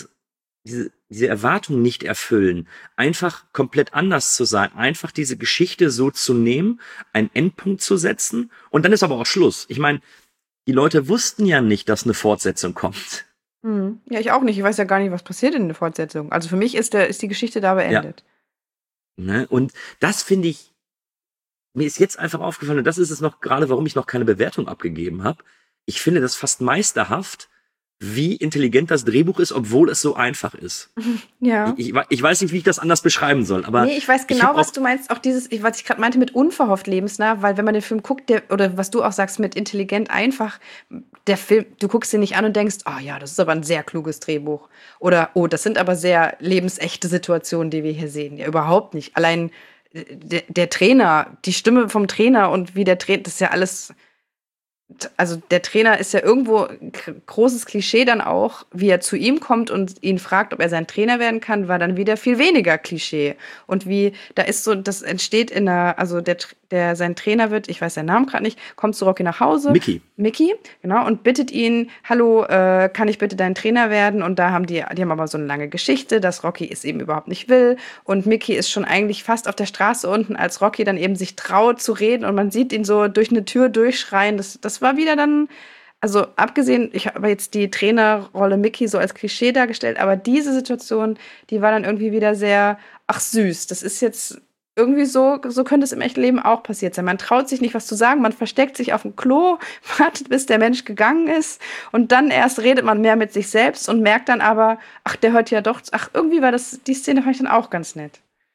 Erwartung nicht erfüllen, einfach komplett anders zu sein, einfach diese Geschichte so zu nehmen, einen Endpunkt zu setzen und dann ist aber auch Schluss. Ich meine, die Leute wussten ja nicht, dass eine Fortsetzung kommt. Ja, ich auch nicht. Ich weiß ja gar nicht, was passiert in der Fortsetzung. Also für mich ist die Geschichte da beendet. Ja. Ne? Und das finde ich, mir ist jetzt einfach aufgefallen, und das ist es noch gerade, warum ich noch keine Bewertung abgegeben habe. Ich finde das fast meisterhaft, wie intelligent das Drehbuch ist, obwohl es so einfach ist. Ja. Ich weiß nicht, wie ich das anders beschreiben soll, aber. Nee, ich weiß genau, was du meinst. Auch was ich gerade meinte mit unverhofft lebensnah, weil wenn man den Film guckt, oder was du auch sagst mit intelligent einfach, der Film, du guckst ihn nicht an und denkst, ja, das ist aber ein sehr kluges Drehbuch. Oder, das sind aber sehr lebensechte Situationen, die wir hier sehen. Ja, überhaupt nicht. Allein der Trainer, die Stimme vom Trainer und wie der Trainer, das ist ja alles. Also der Trainer ist ja irgendwo ein großes Klischee dann auch, wie er zu ihm kommt und ihn fragt, ob er sein Trainer werden kann, war dann wieder viel weniger Klischee. Und das entsteht sein Trainer wird, ich weiß seinen Namen gerade nicht, kommt zu Rocky nach Hause. Mickey, genau, und bittet ihn, hallo, kann ich bitte dein Trainer werden? Und da die haben aber so eine lange Geschichte, dass Rocky es eben überhaupt nicht will. Und Mickey ist schon eigentlich fast auf der Straße unten, als Rocky dann eben sich traut zu reden und man sieht ihn so durch eine Tür durchschreien. Das war wieder dann, also abgesehen, ich habe jetzt die Trainerrolle Mickey so als Klischee dargestellt, aber diese Situation, die war dann irgendwie wieder sehr, süß. Das ist jetzt irgendwie so könnte es im echten Leben auch passiert sein. Man traut sich nicht, was zu sagen, man versteckt sich auf dem Klo, wartet, bis der Mensch gegangen ist und dann erst redet man mehr mit sich selbst und merkt dann aber, der hört ja doch, irgendwie war die Szene fand ich dann auch ganz nett.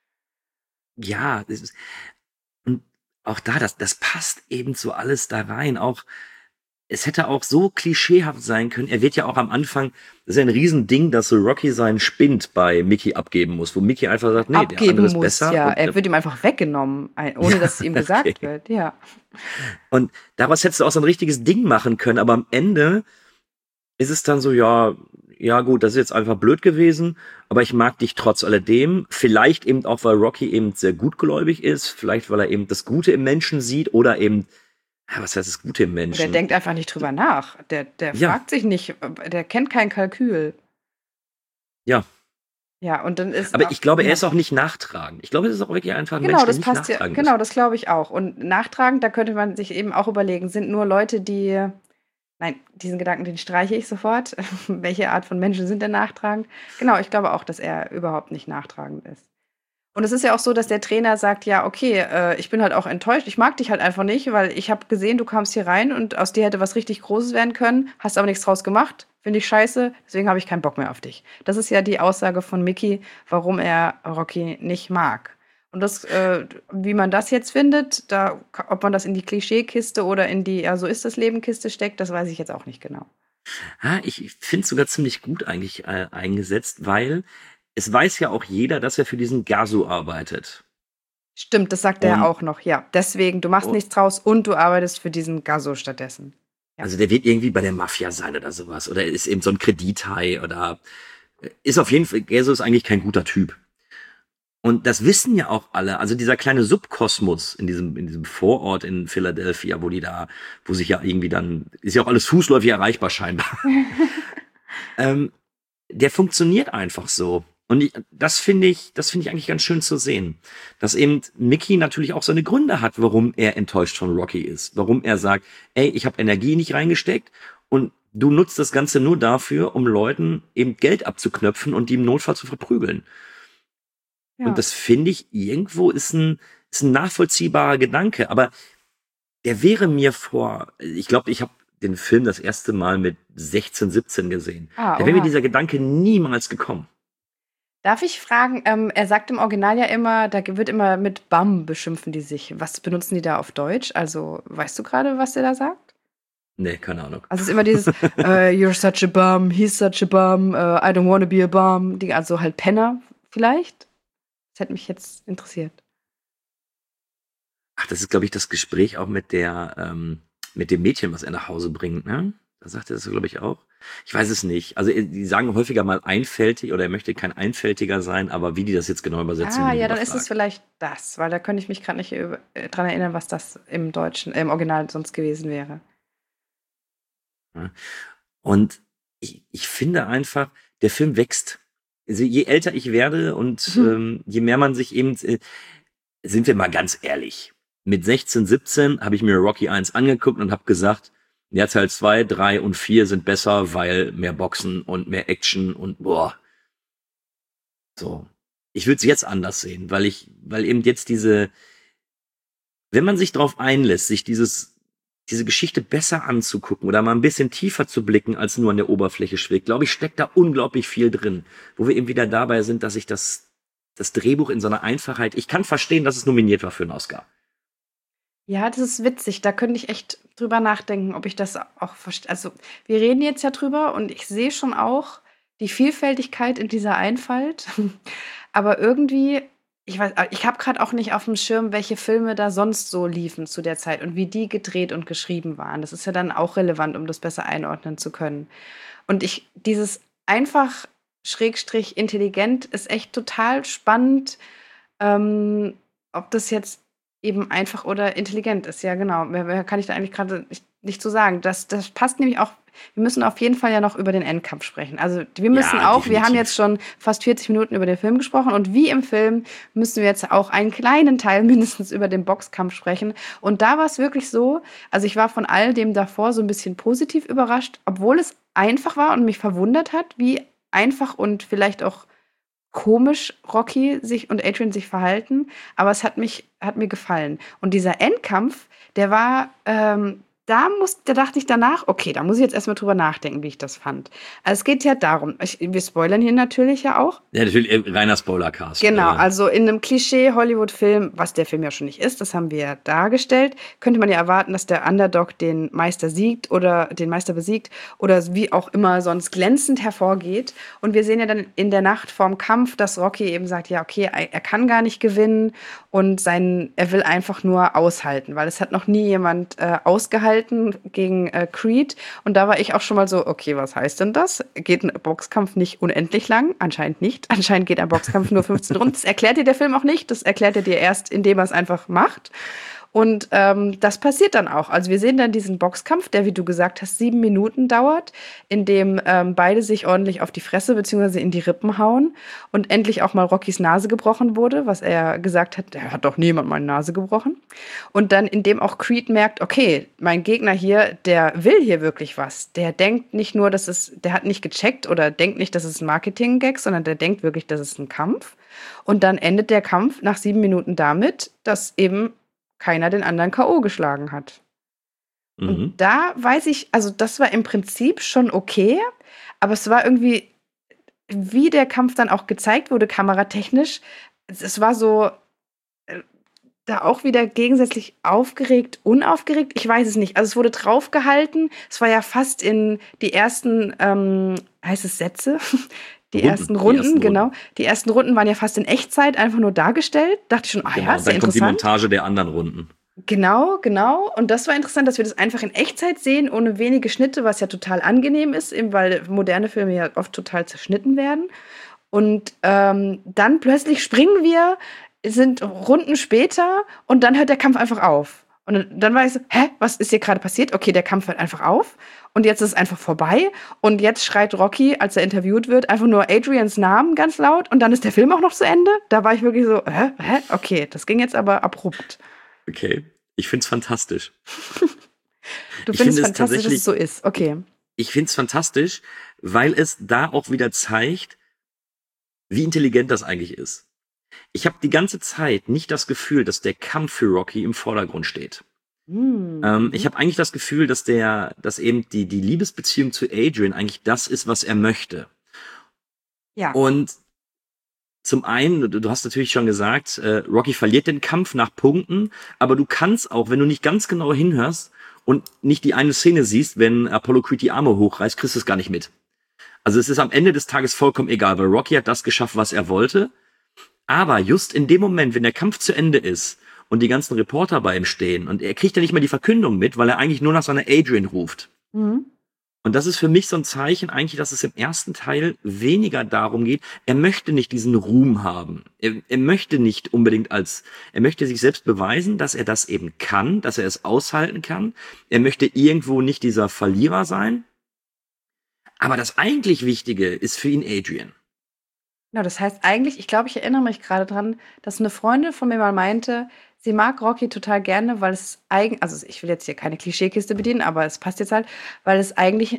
Ja, und auch da, das passt eben so alles da rein, auch es hätte auch so klischeehaft sein können. Er wird ja auch am Anfang, das ist ja ein Riesending, dass so Rocky seinen Spind bei Mickey abgeben muss, wo Mickey einfach sagt, nee, der andere ist besser. Ja, er wird ihm einfach weggenommen, ohne dass es ihm gesagt wird, ja. Und daraus hättest du auch so ein richtiges Ding machen können, aber am Ende ist es dann so, ja gut, das ist jetzt einfach blöd gewesen, aber ich mag dich trotz alledem. Vielleicht eben auch, weil Rocky eben sehr gutgläubig ist, vielleicht weil er eben das Gute im Menschen sieht oder eben was heißt das Gute im Menschen? Der denkt einfach nicht drüber nach. Der fragt sich nicht, der kennt kein Kalkül. Ja. Ja, und dann ist. Aber ich glaube, er ist auch nicht nachtragend. Ich glaube, es ist auch wirklich einfach ein Mensch, der nicht nachtragend ist. Genau, das glaube ich auch. Und nachtragend, da könnte man sich eben auch überlegen, sind nur Leute, die. Nein, diesen Gedanken, den streiche ich sofort. Welche Art von Menschen sind denn nachtragend? Genau, ich glaube auch, dass er überhaupt nicht nachtragend ist. Und es ist ja auch so, dass der Trainer sagt, ja, okay, ich bin halt auch enttäuscht, ich mag dich halt einfach nicht, weil ich habe gesehen, du kamst hier rein und aus dir hätte was richtig Großes werden können, hast aber nichts draus gemacht, finde ich scheiße, deswegen habe ich keinen Bock mehr auf dich. Das ist ja die Aussage von Mickey, warum er Rocky nicht mag. Und das, wie man das jetzt findet, ob man das in die Klischeekiste oder in die, ja, so ist das Leben-Kiste steckt, das weiß ich jetzt auch nicht genau. Ich finde es sogar ziemlich gut eigentlich eingesetzt, weil es weiß ja auch jeder, dass er für diesen Gasu arbeitet. Stimmt, das sagt er auch noch, ja. Deswegen, du machst nichts draus und du arbeitest für diesen Gasu stattdessen. Ja. Also der wird irgendwie bei der Mafia sein oder sowas. Oder ist eben so ein Kredithai oder ist auf jeden Fall, Gasu ist eigentlich kein guter Typ. Und das wissen ja auch alle. Also dieser kleine Subkosmos in diesem Vorort in Philadelphia, wo sich ja irgendwie dann, ist ja auch alles fußläufig erreichbar scheinbar. Der funktioniert einfach so. Und das finde ich eigentlich ganz schön zu sehen. Dass eben Mickey natürlich auch seine Gründe hat, warum er enttäuscht von Rocky ist. Warum er sagt, ey, ich habe Energie nicht reingesteckt und du nutzt das Ganze nur dafür, um Leuten eben Geld abzuknöpfen und die im Notfall zu verprügeln. Ja. Und das finde ich, irgendwo ist ein nachvollziehbarer Gedanke. Aber der wäre mir ich glaube, ich habe den Film das erste Mal mit 16, 17 gesehen. Da wäre mir dieser Gedanke niemals gekommen. Darf ich fragen, er sagt im Original ja immer, da wird immer mit Bum beschimpfen die sich. Was benutzen die da auf Deutsch? Also, weißt du gerade, was der da sagt? Nee, keine Ahnung. Also es ist immer dieses you're such a bum, he's such a bum, I don't wanna be a bum. Also halt Penner vielleicht? Das hätte mich jetzt interessiert. Ach, das ist, glaube ich, das Gespräch auch mit dem Mädchen, was er nach Hause bringt, ne? Da sagt er das, glaube ich, auch. Ich weiß es nicht. Also die sagen häufiger mal einfältig oder er möchte kein Einfältiger sein, aber wie die das jetzt genau übersetzen. Ja, dann ist es vielleicht das, weil da könnte ich mich gerade nicht dran erinnern, was das im Original sonst gewesen wäre. Ja. Und ich finde einfach, der Film wächst. Also je älter ich werde und je mehr man sich eben, sind wir mal ganz ehrlich, mit 16, 17 habe ich mir Rocky 1 angeguckt und habe gesagt, ja, Teil 2, 3 und 4 sind besser, weil mehr Boxen und mehr Action und boah. So. Ich würde es jetzt anders sehen, weil eben jetzt wenn man sich drauf einlässt, sich diese Geschichte besser anzugucken oder mal ein bisschen tiefer zu blicken, als nur an der Oberfläche schwingt, glaube ich, steckt da unglaublich viel drin. Wo wir eben wieder dabei sind, dass ich das Drehbuch in so einer Einfachheit, ich kann verstehen, dass es nominiert war für einen Oscar. Ja, das ist witzig. Da könnte ich echt drüber nachdenken, ob ich das auch verstehe. Also, wir reden jetzt ja drüber und ich sehe schon auch die Vielfältigkeit in dieser Einfalt. Aber irgendwie, ich habe gerade auch nicht auf dem Schirm, welche Filme da sonst so liefen zu der Zeit und wie die gedreht und geschrieben waren. Das ist ja dann auch relevant, um das besser einordnen zu können. Und dieses einfach / intelligent ist echt total spannend, ob das jetzt eben einfach oder intelligent ist. Ja, genau. Mehr kann ich da eigentlich gerade nicht zu sagen. Das passt nämlich auch. Wir müssen auf jeden Fall ja noch über den Endkampf sprechen. Also wir müssen wir haben jetzt schon fast 40 Minuten über den Film gesprochen und wie im Film müssen wir jetzt auch einen kleinen Teil mindestens über den Boxkampf sprechen. Und da war es wirklich so, also ich war von all dem davor so ein bisschen positiv überrascht, obwohl es einfach war und mich verwundert hat, wie einfach und vielleicht auch komisch Rocky und Adrian sich verhalten, aber es hat mir gefallen. Und dieser Endkampf, der war, da dachte ich danach, okay, da muss ich jetzt erstmal drüber nachdenken, wie ich das fand. Also es geht ja darum, wir spoilern hier natürlich ja auch. Ja, natürlich, reiner Spoilercast. Genau, also in einem Klischee-Hollywood-Film, was der Film ja schon nicht ist, das haben wir ja dargestellt, könnte man ja erwarten, dass der Underdog den Meister besiegt oder wie auch immer sonst glänzend hervorgeht. Und wir sehen ja dann in der Nacht vorm Kampf, dass Rocky eben sagt, ja, okay, er kann gar nicht gewinnen und er will einfach nur aushalten, weil es hat noch nie jemand ausgehalten gegen Creed. Und da war ich auch schon mal so, okay, was heißt denn das? Geht ein Boxkampf nicht unendlich lang? Anscheinend nicht. Anscheinend geht ein Boxkampf nur 15 Runden. Das erklärt dir der Film auch nicht. Das erklärt er dir erst, indem er es einfach macht. Und das passiert dann auch. Also wir sehen dann diesen Boxkampf, der, wie du gesagt hast, 7 Minuten dauert, in dem beide sich ordentlich auf die Fresse bzw. in die Rippen hauen und endlich auch mal Rockys Nase gebrochen wurde, was er gesagt hat, er hat doch niemand meine Nase gebrochen. Und dann, in dem auch Creed merkt, okay, mein Gegner hier, der will hier wirklich was. Der denkt nicht nur, der hat nicht gecheckt oder denkt nicht, dass es ein Marketing-Gag, sondern der denkt wirklich, das ist ein Kampf. Und dann endet der Kampf nach 7 Minuten damit, dass eben keiner den anderen K.O. geschlagen hat. Mhm. Und da weiß ich, also das war im Prinzip schon okay, aber es war irgendwie, wie der Kampf dann auch gezeigt wurde, kameratechnisch, es war so, da auch wieder gegensätzlich aufgeregt, unaufgeregt, ich weiß es nicht. Also es wurde draufgehalten, es war ja fast in die ersten, heißt es Sätze? Die ersten Runden, genau. Die ersten Runden waren ja fast in Echtzeit einfach nur dargestellt. Dachte ich schon, Genau, ja, ist ja dann kommt die interessant. Montage der anderen Runden. Genau. Und das war interessant, dass wir das einfach in Echtzeit sehen, ohne wenige Schnitte, was ja total angenehm ist, eben weil moderne Filme ja oft total zerschnitten werden. Und dann plötzlich springen wir, sind Runden später und dann hört der Kampf einfach auf. Und dann war ich so, was ist hier gerade passiert? Okay, der Kampf hört einfach auf und jetzt ist es einfach vorbei. Und jetzt schreit Rocky, als er interviewt wird, einfach nur Adrians Namen ganz laut und dann ist der Film auch noch zu Ende. Da war ich wirklich so, okay, das ging jetzt aber abrupt. Okay, ich find's fantastisch. Du findest es fantastisch, dass es so ist, okay. Ich find's fantastisch, weil es da auch wieder zeigt, wie intelligent das eigentlich ist. Ich habe die ganze Zeit nicht das Gefühl, dass der Kampf für Rocky im Vordergrund steht. Ich habe eigentlich das Gefühl, dass eben die Liebesbeziehung zu Adrian eigentlich das ist, was er möchte. Ja. Und zum einen, du hast natürlich schon gesagt, Rocky verliert den Kampf nach Punkten, aber du kannst auch, wenn du nicht ganz genau hinhörst und nicht die eine Szene siehst, wenn Apollo Creed die Arme hochreißt, kriegst du es gar nicht mit. Also es ist am Ende des Tages vollkommen egal, weil Rocky hat das geschafft, was er wollte. Aber just in dem Moment, wenn der Kampf zu Ende ist und die ganzen Reporter bei ihm stehen und er kriegt ja nicht mal die Verkündung mit, weil er eigentlich nur nach seiner Adrian ruft. Mhm. Und das ist für mich so ein Zeichen eigentlich, dass es im ersten Teil weniger darum geht, er möchte nicht diesen Ruhm haben. Er möchte nicht unbedingt er möchte sich selbst beweisen, dass er das eben kann, dass er es aushalten kann. Er möchte irgendwo nicht dieser Verlierer sein. Aber das eigentlich Wichtige ist für ihn Adrian. Ja, das heißt eigentlich, ich glaube, ich erinnere mich gerade dran, dass eine Freundin von mir mal meinte, sie mag Rocky total gerne, weil es also ich will jetzt hier keine Klischeekiste bedienen, aber es passt jetzt halt, weil es eigentlich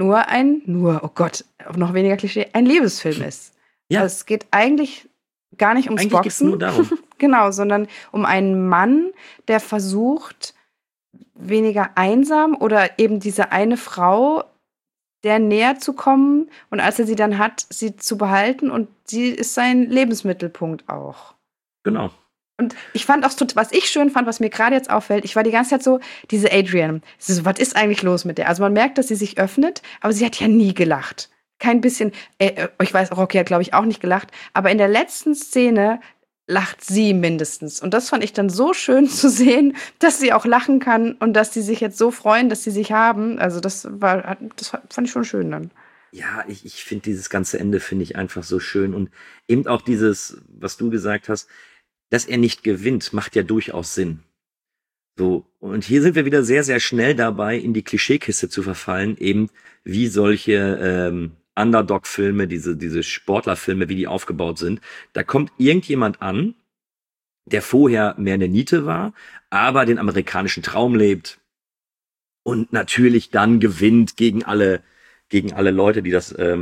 oh Gott, noch weniger Klischee, ein Liebesfilm ist. Ja. Also es geht eigentlich gar nicht ums eigentlich Boxen. Geht's nur darum. Genau, sondern um einen Mann, der versucht, weniger einsam oder eben diese eine Frau der näher zu kommen und als er sie dann hat, sie zu behalten und sie ist sein Lebensmittelpunkt auch. Genau. Und ich fand auch, was ich schön fand, was mir gerade jetzt auffällt, ich war die ganze Zeit so, diese Adrian, so, was ist eigentlich los mit der? Also man merkt, dass sie sich öffnet, aber sie hat ja nie gelacht. Kein bisschen, ich weiß, Rocky hat, glaube ich, auch nicht gelacht, aber in der letzten Szene lacht sie mindestens. Und das fand ich dann so schön zu sehen, dass sie auch lachen kann und dass sie sich jetzt so freuen, dass sie sich haben. Also das fand ich schon schön dann. Ja, ich finde dieses ganze Ende finde ich einfach so schön. Und eben auch dieses, was du gesagt hast, dass er nicht gewinnt, macht ja durchaus Sinn. So, und hier sind wir wieder sehr, sehr schnell dabei, in die Klischeekiste zu verfallen, eben wie solche Underdog-Filme, diese Sportlerfilme, wie die aufgebaut sind. Da kommt irgendjemand an, der vorher mehr eine Niete war, aber den amerikanischen Traum lebt und natürlich dann gewinnt gegen alle Leute, die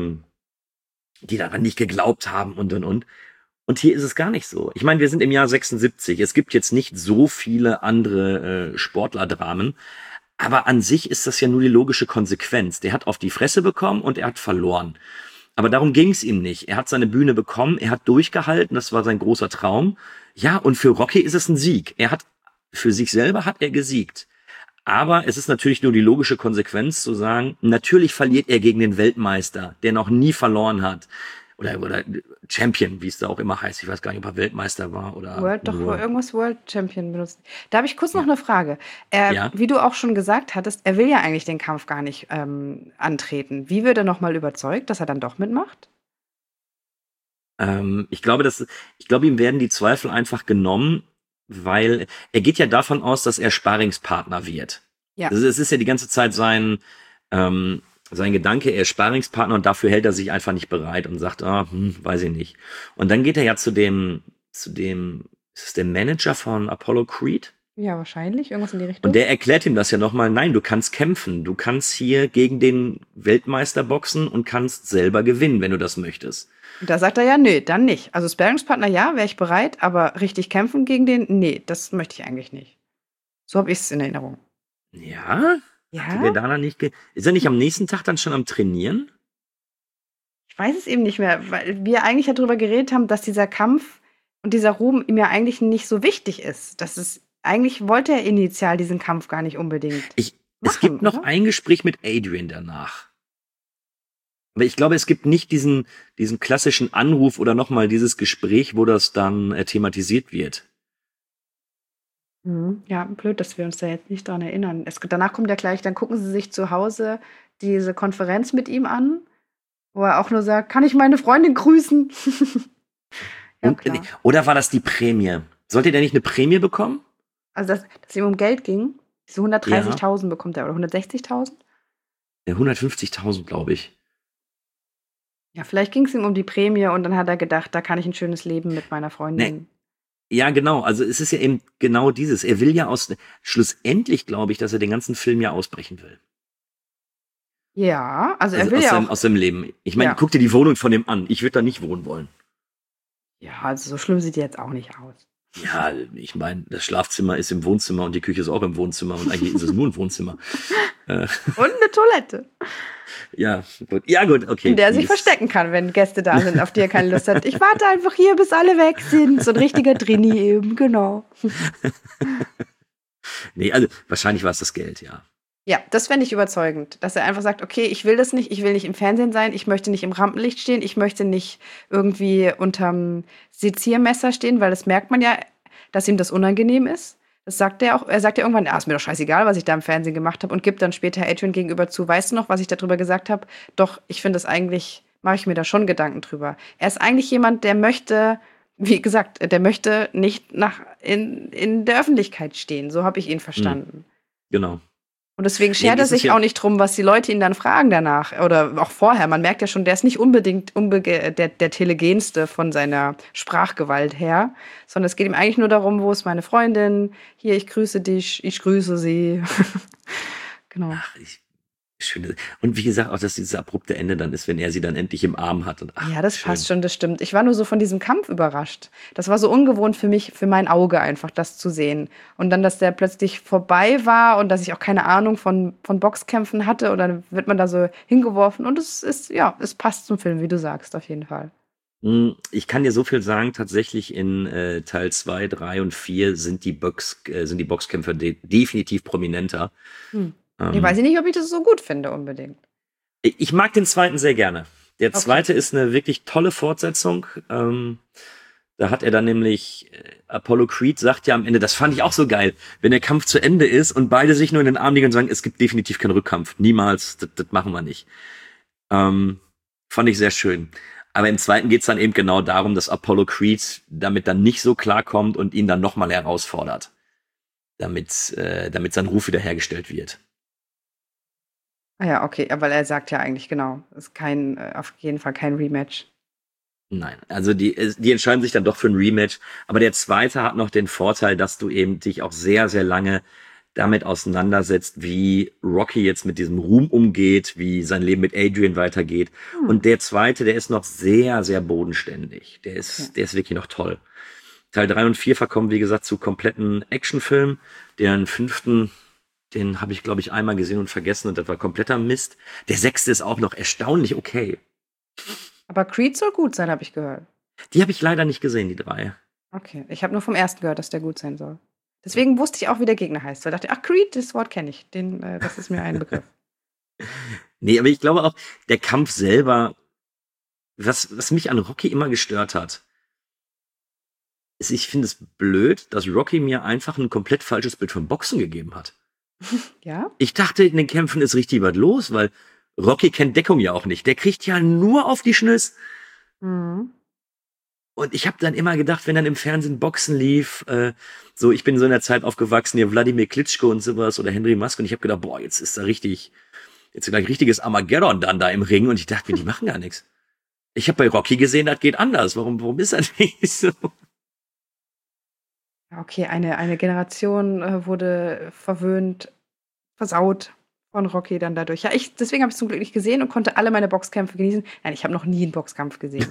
daran nicht geglaubt haben und. Und hier ist es gar nicht so. Ich meine, wir sind im Jahr 76. Es gibt jetzt nicht so viele andere Sportlerdramen. Aber an sich ist das ja nur die logische Konsequenz. Der hat auf die Fresse bekommen und er hat verloren. Aber darum ging es ihm nicht. Er hat seine Bühne bekommen, er hat durchgehalten, das war sein großer Traum. Ja, und für Rocky ist es ein Sieg. Für sich selber hat er gesiegt. Aber es ist natürlich nur die logische Konsequenz zu sagen, natürlich verliert er gegen den Weltmeister, der noch nie verloren hat. Oder Champion, wie es da auch immer heißt. Ich weiß gar nicht, ob er Weltmeister war oder irgendwas World Champion benutzt. Da habe ich kurz noch eine Frage. Ja? Wie du auch schon gesagt hattest, er will ja eigentlich den Kampf gar nicht antreten. Wie wird er nochmal überzeugt, dass er dann doch mitmacht? Ich glaube, ihm werden die Zweifel einfach genommen, weil er geht ja davon aus, dass er Sparingspartner wird. Ja. Also es ist ja die ganze Zeit sein Gedanke, er ist Sparingspartner und dafür hält er sich einfach nicht bereit und sagt, weiß ich nicht. Und dann geht er ja zu dem, ist es der Manager von Apollo Creed? Ja, wahrscheinlich. Irgendwas in die Richtung. Und der erklärt ihm das ja nochmal, nein, du kannst kämpfen. Du kannst hier gegen den Weltmeister boxen und kannst selber gewinnen, wenn du das möchtest. Und da sagt er ja, nee, dann nicht. Also Sparringspartner, ja, wäre ich bereit, aber richtig kämpfen gegen den, nee, das möchte ich eigentlich nicht. So habe ich es in Erinnerung. Ja? Ja? Hatte der da dann nicht ist er nicht am nächsten Tag dann schon am Trainieren? Ich weiß es eben nicht mehr, weil wir eigentlich ja darüber geredet haben, dass dieser Kampf und dieser Ruhm ihm ja eigentlich nicht so wichtig ist. Eigentlich wollte er initial diesen Kampf gar nicht unbedingt. Es gibt noch ein Gespräch mit Adrian danach. Aber ich glaube, es gibt nicht diesen klassischen Anruf oder nochmal dieses Gespräch, wo das dann thematisiert wird. Ja, blöd, dass wir uns da jetzt nicht dran erinnern. Danach kommt ja gleich, dann gucken sie sich zu Hause diese Konferenz mit ihm an, wo er auch nur sagt, kann ich meine Freundin grüßen? Ja, klar. Oder war das die Prämie? Sollte der nicht eine Prämie bekommen? Also, dass ihm um Geld ging. Diese 130.000 bekommt er, oder 160.000? Ja, 150.000, glaube ich. Ja, vielleicht ging es ihm um die Prämie und dann hat er gedacht, da kann ich ein schönes Leben mit meiner Freundin. Nee. Ja, genau. Also es ist ja eben genau dieses. Er will ja schlussendlich glaube ich, dass er den ganzen Film ja ausbrechen will. Ja, also er will ja auch aus seinem Leben. Ich meine, guck dir die Wohnung von dem an. Ich würde da nicht wohnen wollen. Ja, also so schlimm sieht die jetzt auch nicht aus. Ja, ich meine, das Schlafzimmer ist im Wohnzimmer und die Küche ist auch im Wohnzimmer und eigentlich ist es nur ein Wohnzimmer. Und eine Toilette. Ja, gut, okay. In der er sich verstecken kann, wenn Gäste da sind, auf die er keine Lust hat. Ich warte einfach hier, bis alle weg sind. So ein richtiger Drini eben, genau. Nee, also wahrscheinlich war es das Geld, ja. Ja, das fände ich überzeugend, dass er einfach sagt, okay, ich will das nicht, ich will nicht im Fernsehen sein, ich möchte nicht im Rampenlicht stehen, ich möchte nicht irgendwie unterm Seziermesser stehen, weil das merkt man ja, dass ihm das unangenehm ist. Das sagt er auch. Er sagt ja irgendwann, ist mir doch scheißegal, was ich da im Fernsehen gemacht habe und gibt dann später Adrian gegenüber zu, weißt du noch, was ich darüber gesagt habe? Doch, ich finde das eigentlich, mache ich mir da schon Gedanken drüber. Er ist eigentlich jemand, der möchte, wie gesagt, der möchte nicht in der Öffentlichkeit stehen. So habe ich ihn verstanden. Genau. Und deswegen schert er sich auch nicht drum, was die Leute ihn dann fragen danach. Oder auch vorher. Man merkt ja schon, der ist nicht unbedingt der telegenste von seiner Sprachgewalt her. Sondern es geht ihm eigentlich nur darum, wo ist meine Freundin? Hier, ich grüße dich, ich grüße sie. Genau. Ach, schön. Und wie gesagt, auch, dass dieses abrupte Ende dann ist, wenn er sie dann endlich im Arm hat. Und, ja, das passt schon, das stimmt. Ich war nur so von diesem Kampf überrascht. Das war so ungewohnt für mich, für mein Auge einfach, das zu sehen. Und dann, dass der plötzlich vorbei war und dass ich auch keine Ahnung von Boxkämpfen hatte. Und dann wird man da so hingeworfen. Und es passt zum Film, wie du sagst, auf jeden Fall. Ich kann dir so viel sagen, tatsächlich in Teil 2, 3 und 4 sind die Boxkämpfer definitiv prominenter. Ich weiß nicht, ob ich das so gut finde unbedingt. Ich mag den zweiten sehr gerne. Der zweite ist eine wirklich tolle Fortsetzung. Da hat er dann nämlich, Apollo Creed sagt ja am Ende, das fand ich auch so geil, wenn der Kampf zu Ende ist und beide sich nur in den Arm liegen und sagen, es gibt definitiv keinen Rückkampf. Niemals, das machen wir nicht. Fand ich sehr schön. Aber im zweiten geht's dann eben genau darum, dass Apollo Creed damit dann nicht so klarkommt und ihn dann nochmal herausfordert. Damit sein Ruf wiederhergestellt wird. Ah ja, okay, aber er sagt ja eigentlich genau, es ist auf jeden Fall kein Rematch. Nein, also die entscheiden sich dann doch für ein Rematch. Aber der zweite hat noch den Vorteil, dass du eben dich auch sehr, sehr lange damit auseinandersetzt, wie Rocky jetzt mit diesem Ruhm umgeht, wie sein Leben mit Adrian weitergeht. Und der zweite, der ist noch sehr, sehr bodenständig. Der ist wirklich noch toll. Teil 3 und 4 verkommen, wie gesagt, zu kompletten Actionfilmen. Den 5., den habe ich, glaube ich, einmal gesehen und vergessen und das war kompletter Mist. Der 6. ist auch noch erstaunlich okay. Aber Creed soll gut sein, habe ich gehört. Die habe ich leider nicht gesehen, die 3. Okay, ich habe nur vom ersten gehört, dass der gut sein soll. Deswegen wusste ich auch, wie der Gegner heißt. Weil ich dachte, Creed, das Wort kenne ich. Das ist mir ein Begriff. Nee, aber ich glaube auch, der Kampf selber, was mich an Rocky immer gestört hat, ist, ich finde es blöd, dass Rocky mir einfach ein komplett falsches Bild von Boxen gegeben hat. Ja? Ich dachte, in den Kämpfen ist richtig was los, weil Rocky kennt Deckung ja auch nicht. Der kriegt ja nur auf die Schnüss. Mhm. Und ich habe dann immer gedacht, wenn dann im Fernsehen Boxen lief, so, ich bin so in der Zeit aufgewachsen, hier Wladimir Klitschko und sowas oder Henry Maske, und ich habe gedacht, boah, jetzt ist gleich richtiges Armageddon dann da im Ring, und ich dachte mir, die machen gar nichts. Ich habe bei Rocky gesehen, das geht anders. Warum ist das nicht so? Okay, eine Generation wurde verwöhnt, versaut von Rocky dann dadurch. Ja, deswegen habe ich es zum Glück nicht gesehen und konnte alle meine Boxkämpfe genießen. Nein, ich habe noch nie einen Boxkampf gesehen.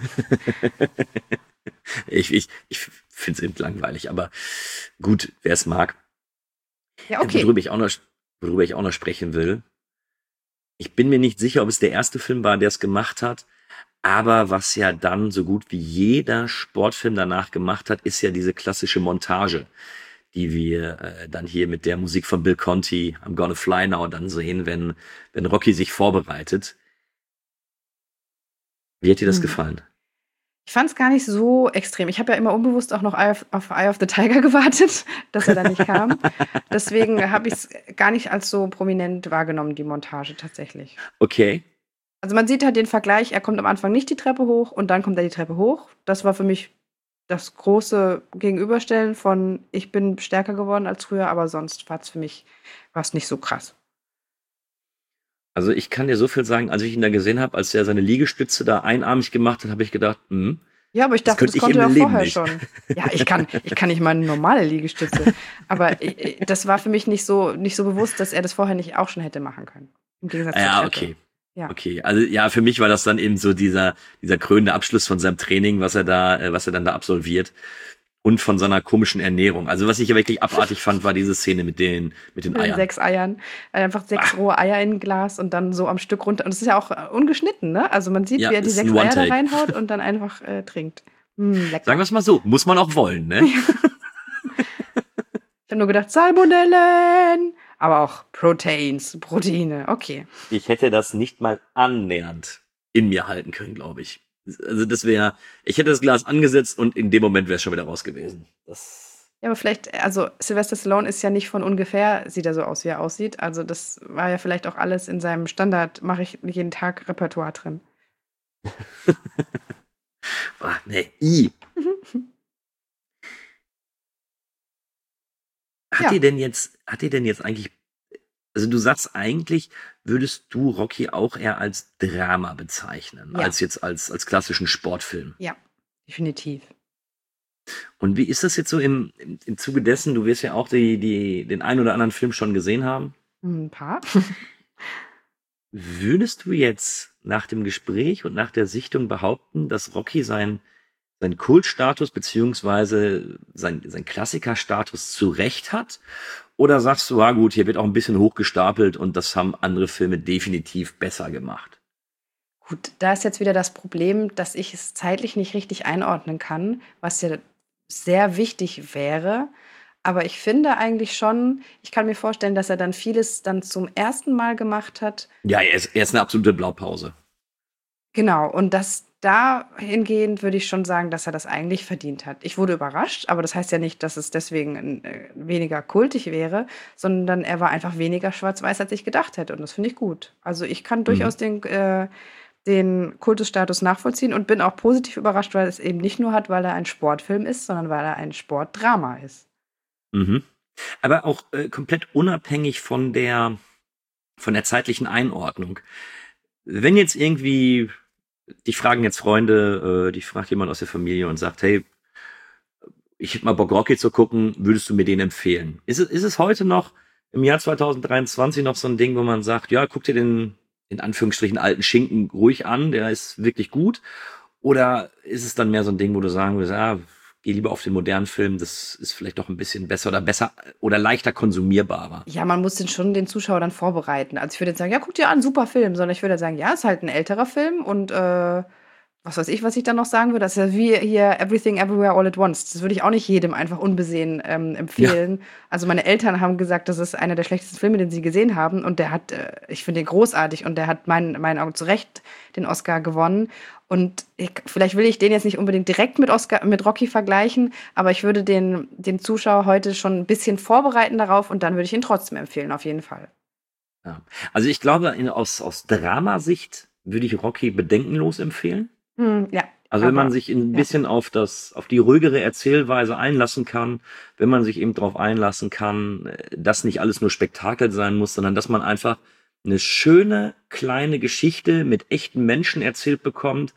Ich finde es eben langweilig, aber gut, wer es mag. Ja, okay. Worüber ich auch noch sprechen will. Ich bin mir nicht sicher, ob es der erste Film war, der es gemacht hat, aber was ja dann so gut wie jeder Sportfilm danach gemacht hat, ist ja diese klassische Montage, die wir dann hier mit der Musik von Bill Conti, I'm Gonna Fly Now, dann sehen, wenn Rocky sich vorbereitet. Wie hat dir das gefallen? Ich fand es gar nicht so extrem. Ich habe ja immer unbewusst auch noch auf Eye of the Tiger gewartet, dass er dann nicht kam. Deswegen habe ich es gar nicht als so prominent wahrgenommen, die Montage tatsächlich. Okay. Also man sieht halt den Vergleich, er kommt am Anfang nicht die Treppe hoch und dann kommt er die Treppe hoch. Das war für mich das große Gegenüberstellen von, ich bin stärker geworden als früher, aber sonst war es für mich nicht so krass. Also ich kann dir so viel sagen, als ich ihn da gesehen habe, als er seine Liegestütze da einarmig gemacht hat, habe ich gedacht, ja, aber ich dachte, das konnte er vorher schon. Ja, ich kann nicht mal eine normale Liegestütze. Aber das war für mich nicht so bewusst, dass er das vorher nicht auch schon hätte machen können. Im Gegensatz zur Treppe. Okay. Ja. Okay, also ja, für mich war das dann eben so dieser krönende Abschluss von seinem Training, was er dann da absolviert, und von seiner komischen Ernährung. Also was ich ja wirklich abartig fand, war diese Szene mit den Eiern. 6 Eiern. Einfach 6 rohe Eier in ein Glas und dann so am Stück runter. Und es ist ja auch ungeschnitten, ne? Also man sieht, wie er die 6 Eier da reinhaut und dann einfach trinkt. Lecker. Sagen wir es mal so, muss man auch wollen, ne? Ich habe nur gedacht, Salmonellen, aber auch Proteine, okay. Ich hätte das nicht mal annähernd in mir halten können, glaube ich. Also ich hätte das Glas angesetzt und in dem Moment wäre es schon wieder raus gewesen. Ja, aber vielleicht, also Sylvester Stallone ist ja nicht von ungefähr, sieht er so aus, wie er aussieht. Also das war ja vielleicht auch alles in seinem Standard, mache ich jeden Tag Repertoire drin. Nee. Hat dir denn jetzt eigentlich, also du sagst eigentlich, würdest du Rocky auch eher als Drama bezeichnen, als jetzt als klassischen Sportfilm? Ja, definitiv. Und wie ist das jetzt so im Zuge dessen, du wirst ja auch den einen oder anderen Film schon gesehen haben? Ein paar. Würdest du jetzt nach dem Gespräch und nach der Sichtung behaupten, dass Rocky seinen Kultstatus beziehungsweise sein Klassikerstatus zurecht hat? Oder sagst du, gut, hier wird auch ein bisschen hochgestapelt und das haben andere Filme definitiv besser gemacht? Gut, da ist jetzt wieder das Problem, dass ich es zeitlich nicht richtig einordnen kann, was ja sehr wichtig wäre. Aber ich finde eigentlich schon, ich kann mir vorstellen, dass er dann vieles dann zum ersten Mal gemacht hat. Ja, er ist eine absolute Blaupause. Genau, und dahingehend würde ich schon sagen, dass er das eigentlich verdient hat. Ich wurde überrascht, aber das heißt ja nicht, dass es deswegen weniger kultig wäre, sondern er war einfach weniger schwarz-weiß, als ich gedacht hätte. Und das finde ich gut. Also ich kann durchaus den Kultusstatus nachvollziehen und bin auch positiv überrascht, weil es eben nicht nur hat, weil er ein Sportfilm ist, sondern weil er ein Sportdrama ist. Mhm. Aber auch komplett unabhängig von der zeitlichen Einordnung. Wenn jetzt irgendwie, dich fragen jetzt Freunde, dich fragt jemand aus der Familie und sagt, hey, ich hätte mal Bock, Rocky zu gucken, würdest du mir den empfehlen? Ist es heute noch im Jahr 2023 noch so ein Ding, wo man sagt, ja, guck dir den, in Anführungsstrichen, alten Schinken ruhig an, der ist wirklich gut? Oder ist es dann mehr so ein Ding, wo du sagen würdest, geh lieber auf den modernen Film, das ist vielleicht doch ein bisschen besser oder leichter konsumierbarer? Ja, man muss den Zuschauer dann vorbereiten. Also ich würde jetzt sagen, ja, guck dir an, super Film. Sondern ich würde sagen, ja, ist halt ein älterer Film und was weiß ich, was ich dann noch sagen würde. Das ist ja wie hier Everything Everywhere All at Once. Das würde ich auch nicht jedem einfach unbesehen empfehlen. Ja. Also meine Eltern haben gesagt, das ist einer der schlechtesten Filme, den sie gesehen haben. Und der hat, ich finde den großartig und der hat meinen Augen zu Recht den Oscar gewonnen. Und vielleicht will ich den jetzt nicht unbedingt direkt mit Rocky vergleichen, aber ich würde den Zuschauer heute schon ein bisschen vorbereiten darauf und dann würde ich ihn trotzdem empfehlen, auf jeden Fall. Ja. Also ich glaube, aus Dramasicht würde ich Rocky bedenkenlos empfehlen. Ja, Also wenn man Aber sich ein ja. bisschen auf die ruhigere Erzählweise einlassen kann, wenn man sich eben darauf einlassen kann, dass nicht alles nur Spektakel sein muss, sondern dass man einfach eine schöne kleine Geschichte mit echten Menschen erzählt bekommt.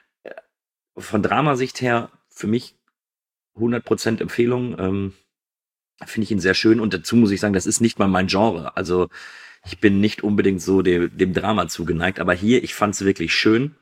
Von Dramasicht her für mich 100% Empfehlung. Finde ich ihn sehr schön. Und dazu muss ich sagen, das ist nicht mal mein Genre. Also ich bin nicht unbedingt so dem Drama zugeneigt. Aber hier, ich fand es wirklich schön.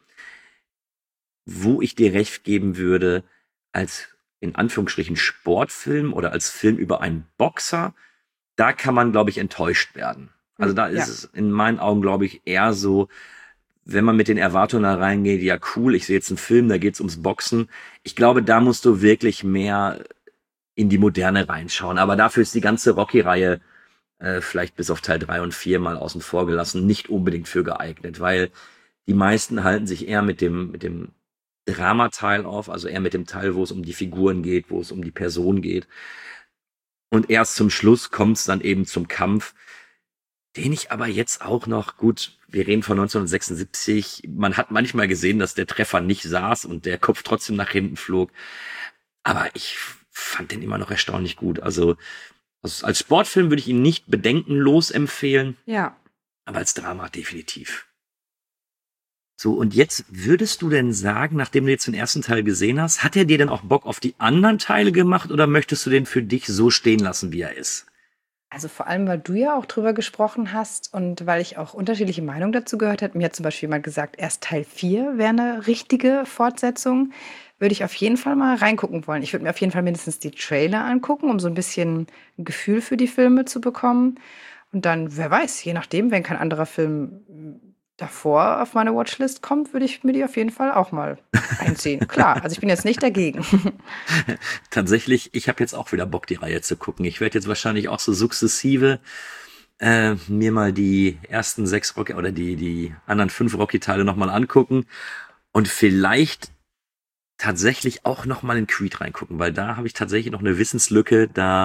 Wo ich dir recht geben würde, als in Anführungsstrichen Sportfilm oder als Film über einen Boxer, da kann man, glaube ich, enttäuscht werden. Also da ist es in meinen Augen, glaube ich, eher so, wenn man mit den Erwartungen da reingeht, ja cool, ich sehe jetzt einen Film, da geht's ums Boxen. Ich glaube, da musst du wirklich mehr in die Moderne reinschauen. Aber dafür ist die ganze Rocky-Reihe vielleicht bis auf Teil 3 und 4 mal außen vor gelassen, nicht unbedingt für geeignet, weil die meisten halten sich eher mit dem Dramateil auf, also eher mit dem Teil, wo es um die Figuren geht, wo es um die Person geht. Und erst zum Schluss kommt es dann eben zum Kampf, den ich aber jetzt auch noch, gut, wir reden von 1976, man hat manchmal gesehen, dass der Treffer nicht saß und der Kopf trotzdem nach hinten flog. Aber ich fand den immer noch erstaunlich gut. Also als Sportfilm würde ich ihn nicht bedenkenlos empfehlen, Ja. aber als Drama definitiv. So, und jetzt würdest du denn sagen, nachdem du jetzt den ersten Teil gesehen hast, hat er dir denn auch Bock auf die anderen Teile gemacht oder möchtest du den für dich so stehen lassen, wie er ist? Also vor allem, weil du ja auch drüber gesprochen hast und weil ich auch unterschiedliche Meinungen dazu gehört habe. Mir hat zum Beispiel jemand gesagt, erst Teil 4 wäre eine richtige Fortsetzung. Würde ich auf jeden Fall mal reingucken wollen. Ich würde mir auf jeden Fall mindestens die Trailer angucken, um so ein bisschen ein Gefühl für die Filme zu bekommen. Und dann, wer weiß, je nachdem, wenn kein anderer Film davor auf meine Watchlist kommt, würde ich mir die auf jeden Fall auch mal einziehen. Klar, also ich bin jetzt nicht dagegen. Tatsächlich, ich habe jetzt auch wieder Bock, die Reihe zu gucken. Ich werde jetzt wahrscheinlich auch so sukzessive mir mal die ersten 6 Rocky oder die anderen 5 Rocky-Teile nochmal angucken und vielleicht tatsächlich auch nochmal in Creed reingucken, weil da habe ich tatsächlich noch eine Wissenslücke,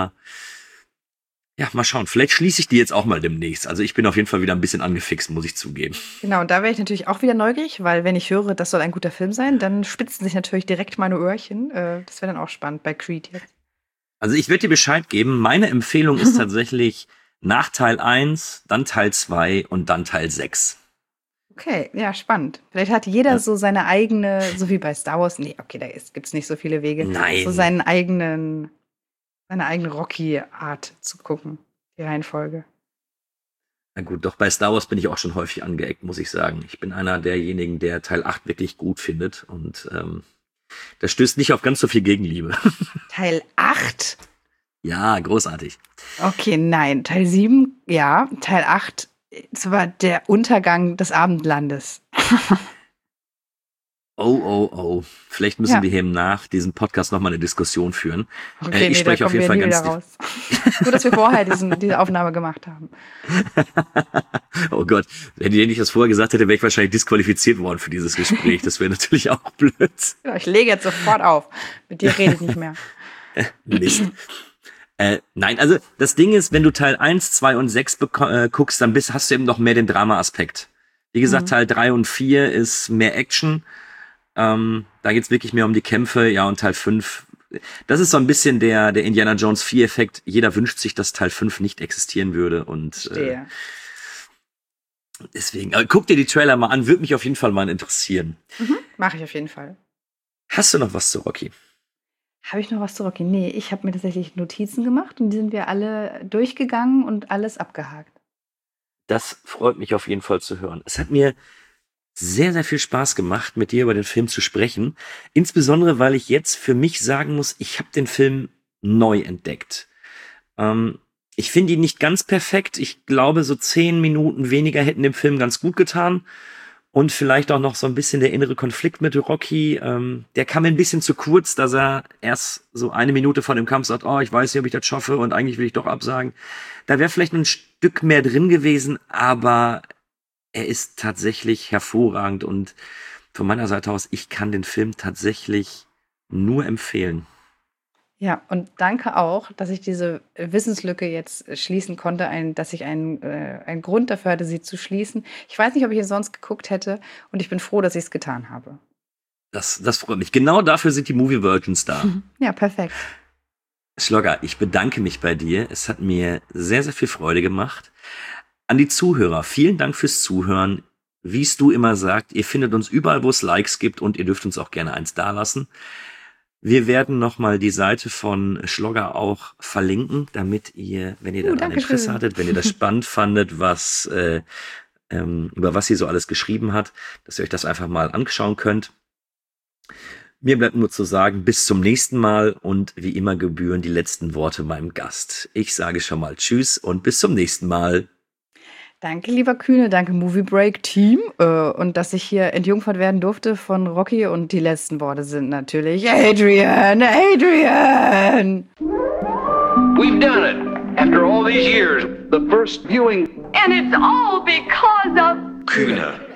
ja, mal schauen. Vielleicht schließe ich die jetzt auch mal demnächst. Also ich bin auf jeden Fall wieder ein bisschen angefixt, muss ich zugeben. Genau, und da wäre ich natürlich auch wieder neugierig, weil wenn ich höre, das soll ein guter Film sein, dann spitzen sich natürlich direkt meine Öhrchen. Das wäre dann auch spannend bei Creed jetzt. Also ich werde dir Bescheid geben. Meine Empfehlung ist tatsächlich nach Teil 1, dann Teil 2 und dann Teil 6. Okay, ja, spannend. Vielleicht hat jeder so seine eigene, so wie bei Star Wars. Nee, okay, da gibt's nicht so viele Wege. Nein. So seine eigene Rocky-Art zu gucken, die Reihenfolge. Na gut, doch bei Star Wars bin ich auch schon häufig angeeckt, muss ich sagen. Ich bin einer derjenigen, der Teil 8 wirklich gut findet und das stößt nicht auf ganz so viel Gegenliebe. Teil 8? Ja, großartig. Okay, nein. Teil 7, ja. Teil 8, es war der Untergang des Abendlandes. Oh. Vielleicht müssen wir hier nach diesem Podcast nochmal eine Diskussion führen. Okay, ich spreche auf jeden Fall ganz raus. Gut, dass wir vorher diese Aufnahme gemacht haben. Oh Gott, wenn ich nicht das vorher gesagt hätte, wäre ich wahrscheinlich disqualifiziert worden für dieses Gespräch. Das wäre natürlich auch blöd. Genau, ich lege jetzt sofort auf. Mit dir rede ich nicht mehr. Mist. Nein, also das Ding ist, wenn du Teil 1, 2 und 6 guckst, dann hast du eben noch mehr den Drama-Aspekt. Wie gesagt, Teil 3 und 4 ist mehr Action. Da geht's wirklich mehr um die Kämpfe. Ja, und Teil 5, das ist so ein bisschen der Indiana Jones 4-Effekt. Jeder wünscht sich, dass Teil 5 nicht existieren würde. Und deswegen, guck dir die Trailer mal an, würde mich auf jeden Fall mal interessieren. Mache ich auf jeden Fall. Hast du noch was zu Rocky? Habe ich noch was zu Rocky? Nee, ich habe mir tatsächlich Notizen gemacht und die sind wir alle durchgegangen und alles abgehakt. Das freut mich auf jeden Fall zu hören. Es hat mir sehr, sehr viel Spaß gemacht, mit dir über den Film zu sprechen. Insbesondere, weil ich jetzt für mich sagen muss, ich habe den Film neu entdeckt. Ich finde ihn nicht ganz perfekt. Ich glaube, so 10 Minuten weniger hätten dem Film ganz gut getan. Und vielleicht auch noch so ein bisschen der innere Konflikt mit Rocky. Der kam mir ein bisschen zu kurz, dass er erst so 1 Minute vor dem Kampf sagt, ich weiß nicht, ob ich das schaffe und eigentlich will ich doch absagen. Da wäre vielleicht ein Stück mehr drin gewesen, aber er ist tatsächlich hervorragend und von meiner Seite aus, ich kann den Film tatsächlich nur empfehlen. Ja, und danke auch, dass ich diese Wissenslücke jetzt schließen konnte, dass ich einen Grund dafür hatte, sie zu schließen. Ich weiß nicht, ob ich ihn sonst geguckt hätte und ich bin froh, dass ich es getan habe. Das freut mich. Genau dafür sind die Movie Virgins da. Ja, perfekt. Schlogger, ich bedanke mich bei dir. Es hat mir sehr, sehr viel Freude gemacht. An die Zuhörer, vielen Dank fürs Zuhören. Wie es du immer sagt, ihr findet uns überall, wo es Likes gibt und ihr dürft uns auch gerne eins dalassen. Wir werden nochmal die Seite von Schlogger auch verlinken, damit ihr, wenn ihr daran Interesse hattet, wenn ihr das spannend fandet, was über was sie so alles geschrieben hat, dass ihr euch das einfach mal anschauen könnt. Mir bleibt nur zu sagen, bis zum nächsten Mal und wie immer gebühren die letzten Worte meinem Gast. Ich sage schon mal Tschüss und bis zum nächsten Mal. Danke, lieber Kühne, danke Movie Break Team und dass ich hier entjungfert werden durfte von Rocky und die letzten Worte sind natürlich Adrian! We've done it. After all these years, the first viewing. And it's all because of Kühne.